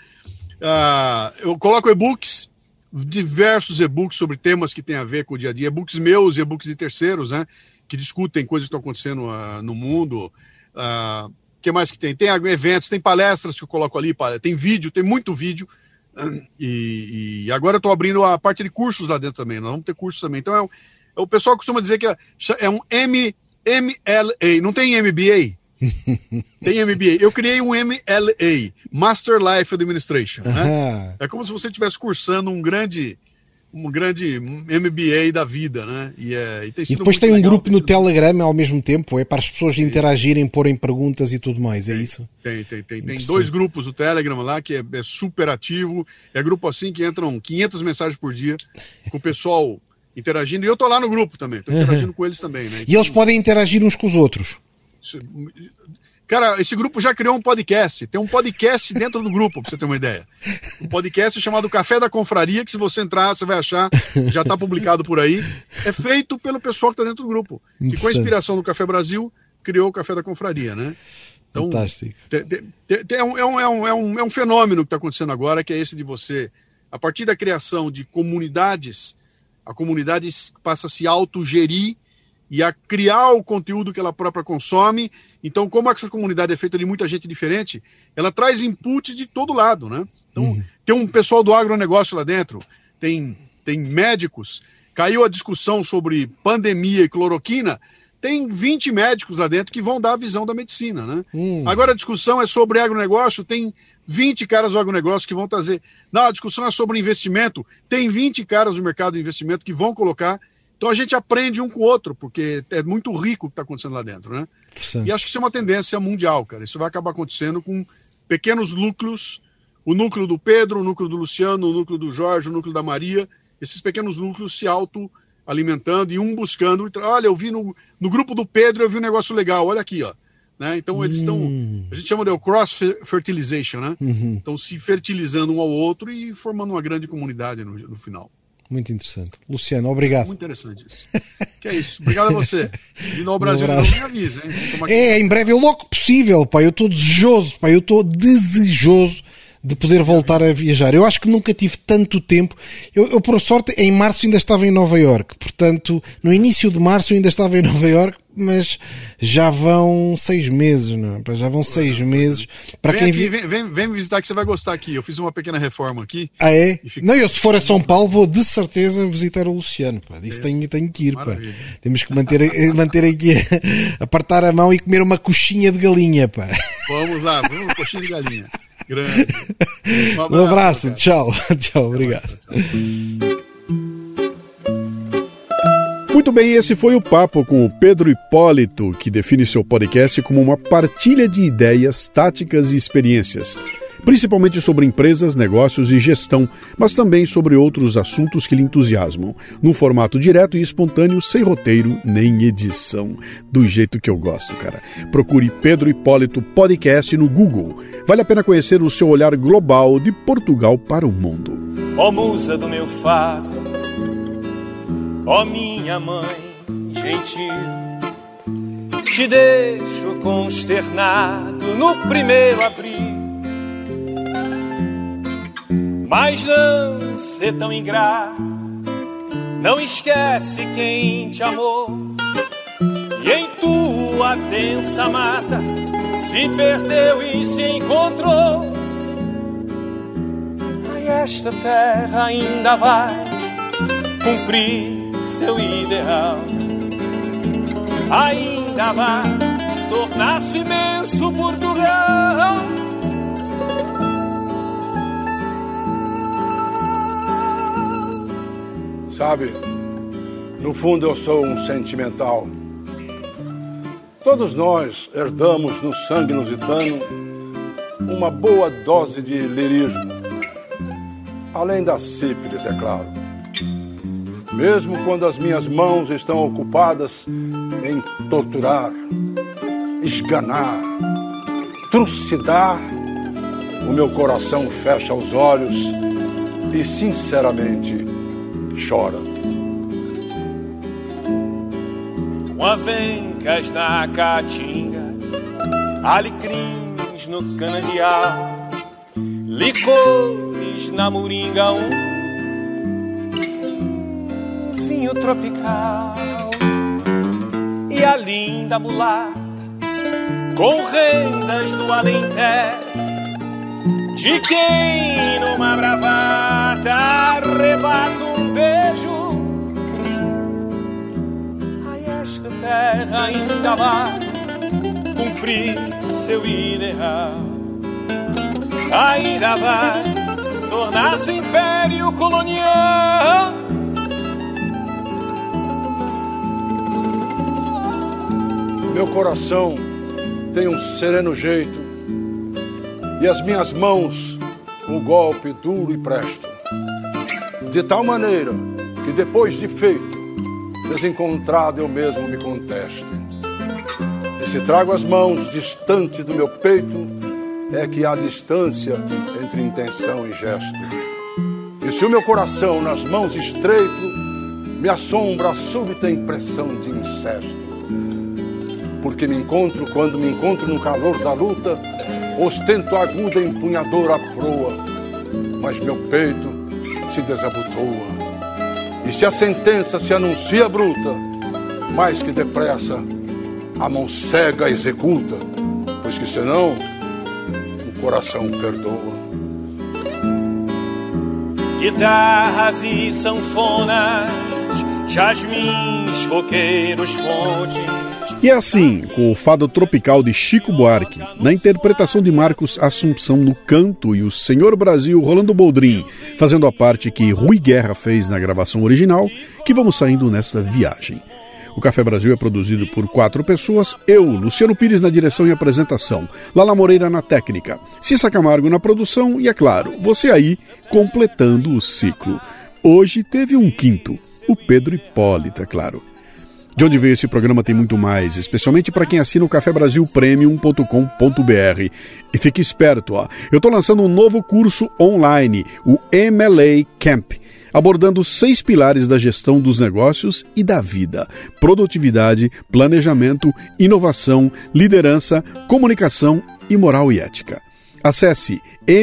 Eu coloco e-books, diversos e-books sobre temas que tem a ver com o dia a dia, e-books meus e e-books de terceiros, né? Que discutem coisas que estão acontecendo no mundo. O que mais que tem? Tem eventos, tem palestras que eu coloco ali, tem vídeo, tem muito vídeo. E agora eu estou abrindo a parte de cursos lá dentro também. Nós vamos ter cursos também. Então o pessoal costuma dizer que é um MLA, não tem MBA? Tem MBA. Eu criei um MLA, Master Life Administration. Né? É como se você estivesse cursando um grande MBA da vida, né? E depois tem um grupo no Telegram ao mesmo tempo, é para as pessoas interagirem, porem perguntas e tudo mais, é isso? Tem 2 grupos no Telegram lá, que é super ativo, é grupo assim que entram 500 mensagens por dia, com o pessoal interagindo, e eu tô lá no grupo também, tô interagindo com eles também, né? E eles podem interagir uns com os outros? Cara, esse grupo já criou um podcast. Tem um podcast dentro do grupo, pra você ter uma ideia. Um podcast chamado Café da Confraria, que se você entrar, você vai achar, já tá publicado por aí. É feito pelo pessoal que tá dentro do grupo. Que com a inspiração do Café Brasil, criou o Café da Confraria, né? Então, fantástico. É um fenômeno que está acontecendo agora, que é esse de você, a partir da criação de comunidades, a comunidade passa a se autogerir e a criar o conteúdo que ela própria consome. Então, como essa comunidade é feita de muita gente diferente, ela traz input de todo lado, né? Então, tem um pessoal do agronegócio lá dentro, tem médicos, caiu a discussão sobre pandemia e cloroquina, tem 20 médicos lá dentro que vão dar a visão da medicina, né? Agora a discussão é sobre agronegócio, tem 20 caras do agronegócio que vão trazer. Não, a discussão é sobre investimento, tem 20 caras do mercado de investimento que vão colocar. Então a gente aprende um com o outro, porque é muito rico o que está acontecendo lá dentro, né? Sim. E acho que isso é uma tendência mundial, cara. Isso vai acabar acontecendo com pequenos núcleos, o núcleo do Pedro, o núcleo do Luciano, o núcleo do Jorge, o núcleo da Maria, esses pequenos núcleos se autoalimentando e um buscando. Olha, eu vi no grupo do Pedro, eu vi um negócio legal, olha aqui, ó. Né? Então eles estão, a gente chama de cross-fertilization, né? Estão se fertilizando um ao outro e formando uma grande comunidade no final. Muito interessante. Luciano, obrigado. Muito interessante isso. Que é isso. Obrigado a você. E no Brasil não me avisa, hein? Em breve, eu logo possível, pá. Eu estou desejoso, pá. Eu estou desejoso de poder voltar a viajar. Eu acho que nunca tive tanto tempo. Eu por sorte, em março ainda estava em Nova Iorque. Portanto, no início de março eu ainda estava em Nova Iorque, mas já vão 6 meses, não é? Já vão 6 meses. Para quem vem me visitar que você vai gostar aqui. Eu fiz uma pequena reforma aqui. Ah, é? Não, eu se for a São Paulo vou de certeza visitar o Luciano, pá. Isso tenho que ir, pá. Temos que manter aqui, apartar a mão e comer uma coxinha de galinha, pá. Vamos lá, uma coxinha de galinha. Grande. Um abraço, tchau, obrigado. Muito bem, esse foi o papo com o Pedro Hipólito, que define seu podcast como uma partilha de ideias, táticas e experiências, principalmente sobre empresas, negócios e gestão, mas também sobre outros assuntos que lhe entusiasmam, num formato direto e espontâneo, sem roteiro nem edição, do jeito que eu gosto, cara. Procure Pedro Hipólito Podcast no Google. Vale a pena conhecer o seu olhar global de Portugal para o mundo. Ó musa do meu fado, ó minha mãe gentil, te deixo consternado no primeiro abril, mas não ser tão ingrato, não esquece quem te amou, e em tua densa mata se perdeu e se encontrou. E esta terra ainda vai cumprir seu ideal, ainda vai tornar-se imenso Portugal. Sabe, no fundo eu sou um sentimental. Todos nós herdamos no sangue lusitano uma boa dose de lirismo, além da sífilis, é claro. Mesmo quando as minhas mãos estão ocupadas em torturar, esganar, trucidar, o meu coração fecha os olhos e sinceramente chora. Com avencas na caatinga, alecrins no canavial, licores na moringa, um vinho tropical. E a linda mulata, com rendas do Alentejo, de quem numa bravata arrebata um beijo. Ai, esta terra ainda vai cumprir seu ideal, ainda vai tornar-se império colonial. Meu coração tem um sereno jeito e as minhas mãos um golpe duro e presto, de tal maneira que depois de feito, desencontrado eu mesmo me contesto. E se trago as mãos distante do meu peito, é que há distância entre intenção e gesto. E se o meu coração nas mãos estreito, me assombra a súbita impressão de incesto. Porque quando me encontro no calor da luta, ostento a aguda empunhadora à proa, mas meu peito se desabotoa. E se a sentença se anuncia bruta, mais que depressa a mão cega executa, pois que senão o coração perdoa. Guitarras e sanfonas, jasmins, coqueiros, fontes. E é assim, com o fado tropical de Chico Buarque, na interpretação de Marcos Assumpção no canto e o Senhor Brasil Rolando Boldrin, fazendo a parte que Rui Guerra fez na gravação original, que vamos saindo nesta viagem. O Café Brasil é produzido por 4 pessoas, eu, Luciano Pires na direção e apresentação, Lala Moreira na técnica, Cissa Camargo na produção e, é claro, você aí completando o ciclo. Hoje teve um quinto, o Pedro Hipólito, é claro. De onde veio esse programa tem muito mais, especialmente para quem assina o cafebrasilpremium.com.br. E fique esperto, ó. Eu estou lançando um novo curso online, o MLA Camp, abordando 6 pilares da gestão dos negócios e da vida: produtividade, planejamento, inovação, liderança, comunicação e moral e ética. Acesse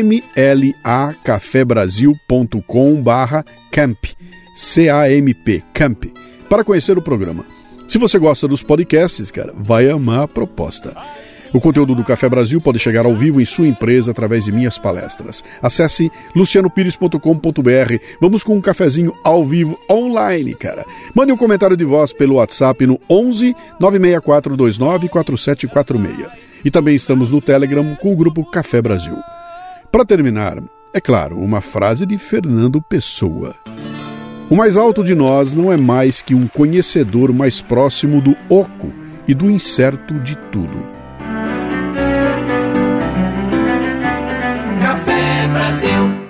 mlacafebrasil.com/camp, C-A-M-P, Camp, para conhecer o programa. Se você gosta dos podcasts, cara, vai amar a proposta. O conteúdo do Café Brasil pode chegar ao vivo em sua empresa através de minhas palestras. Acesse lucianopires.com.br. Vamos com um cafezinho ao vivo online, cara. Mande um comentário de voz pelo WhatsApp no 11 96429 4746. E também estamos no Telegram com o grupo Café Brasil. Para terminar, é claro, uma frase de Fernando Pessoa. O mais alto de nós não é mais que um conhecedor mais próximo do oco e do incerto de tudo. Café Brasil.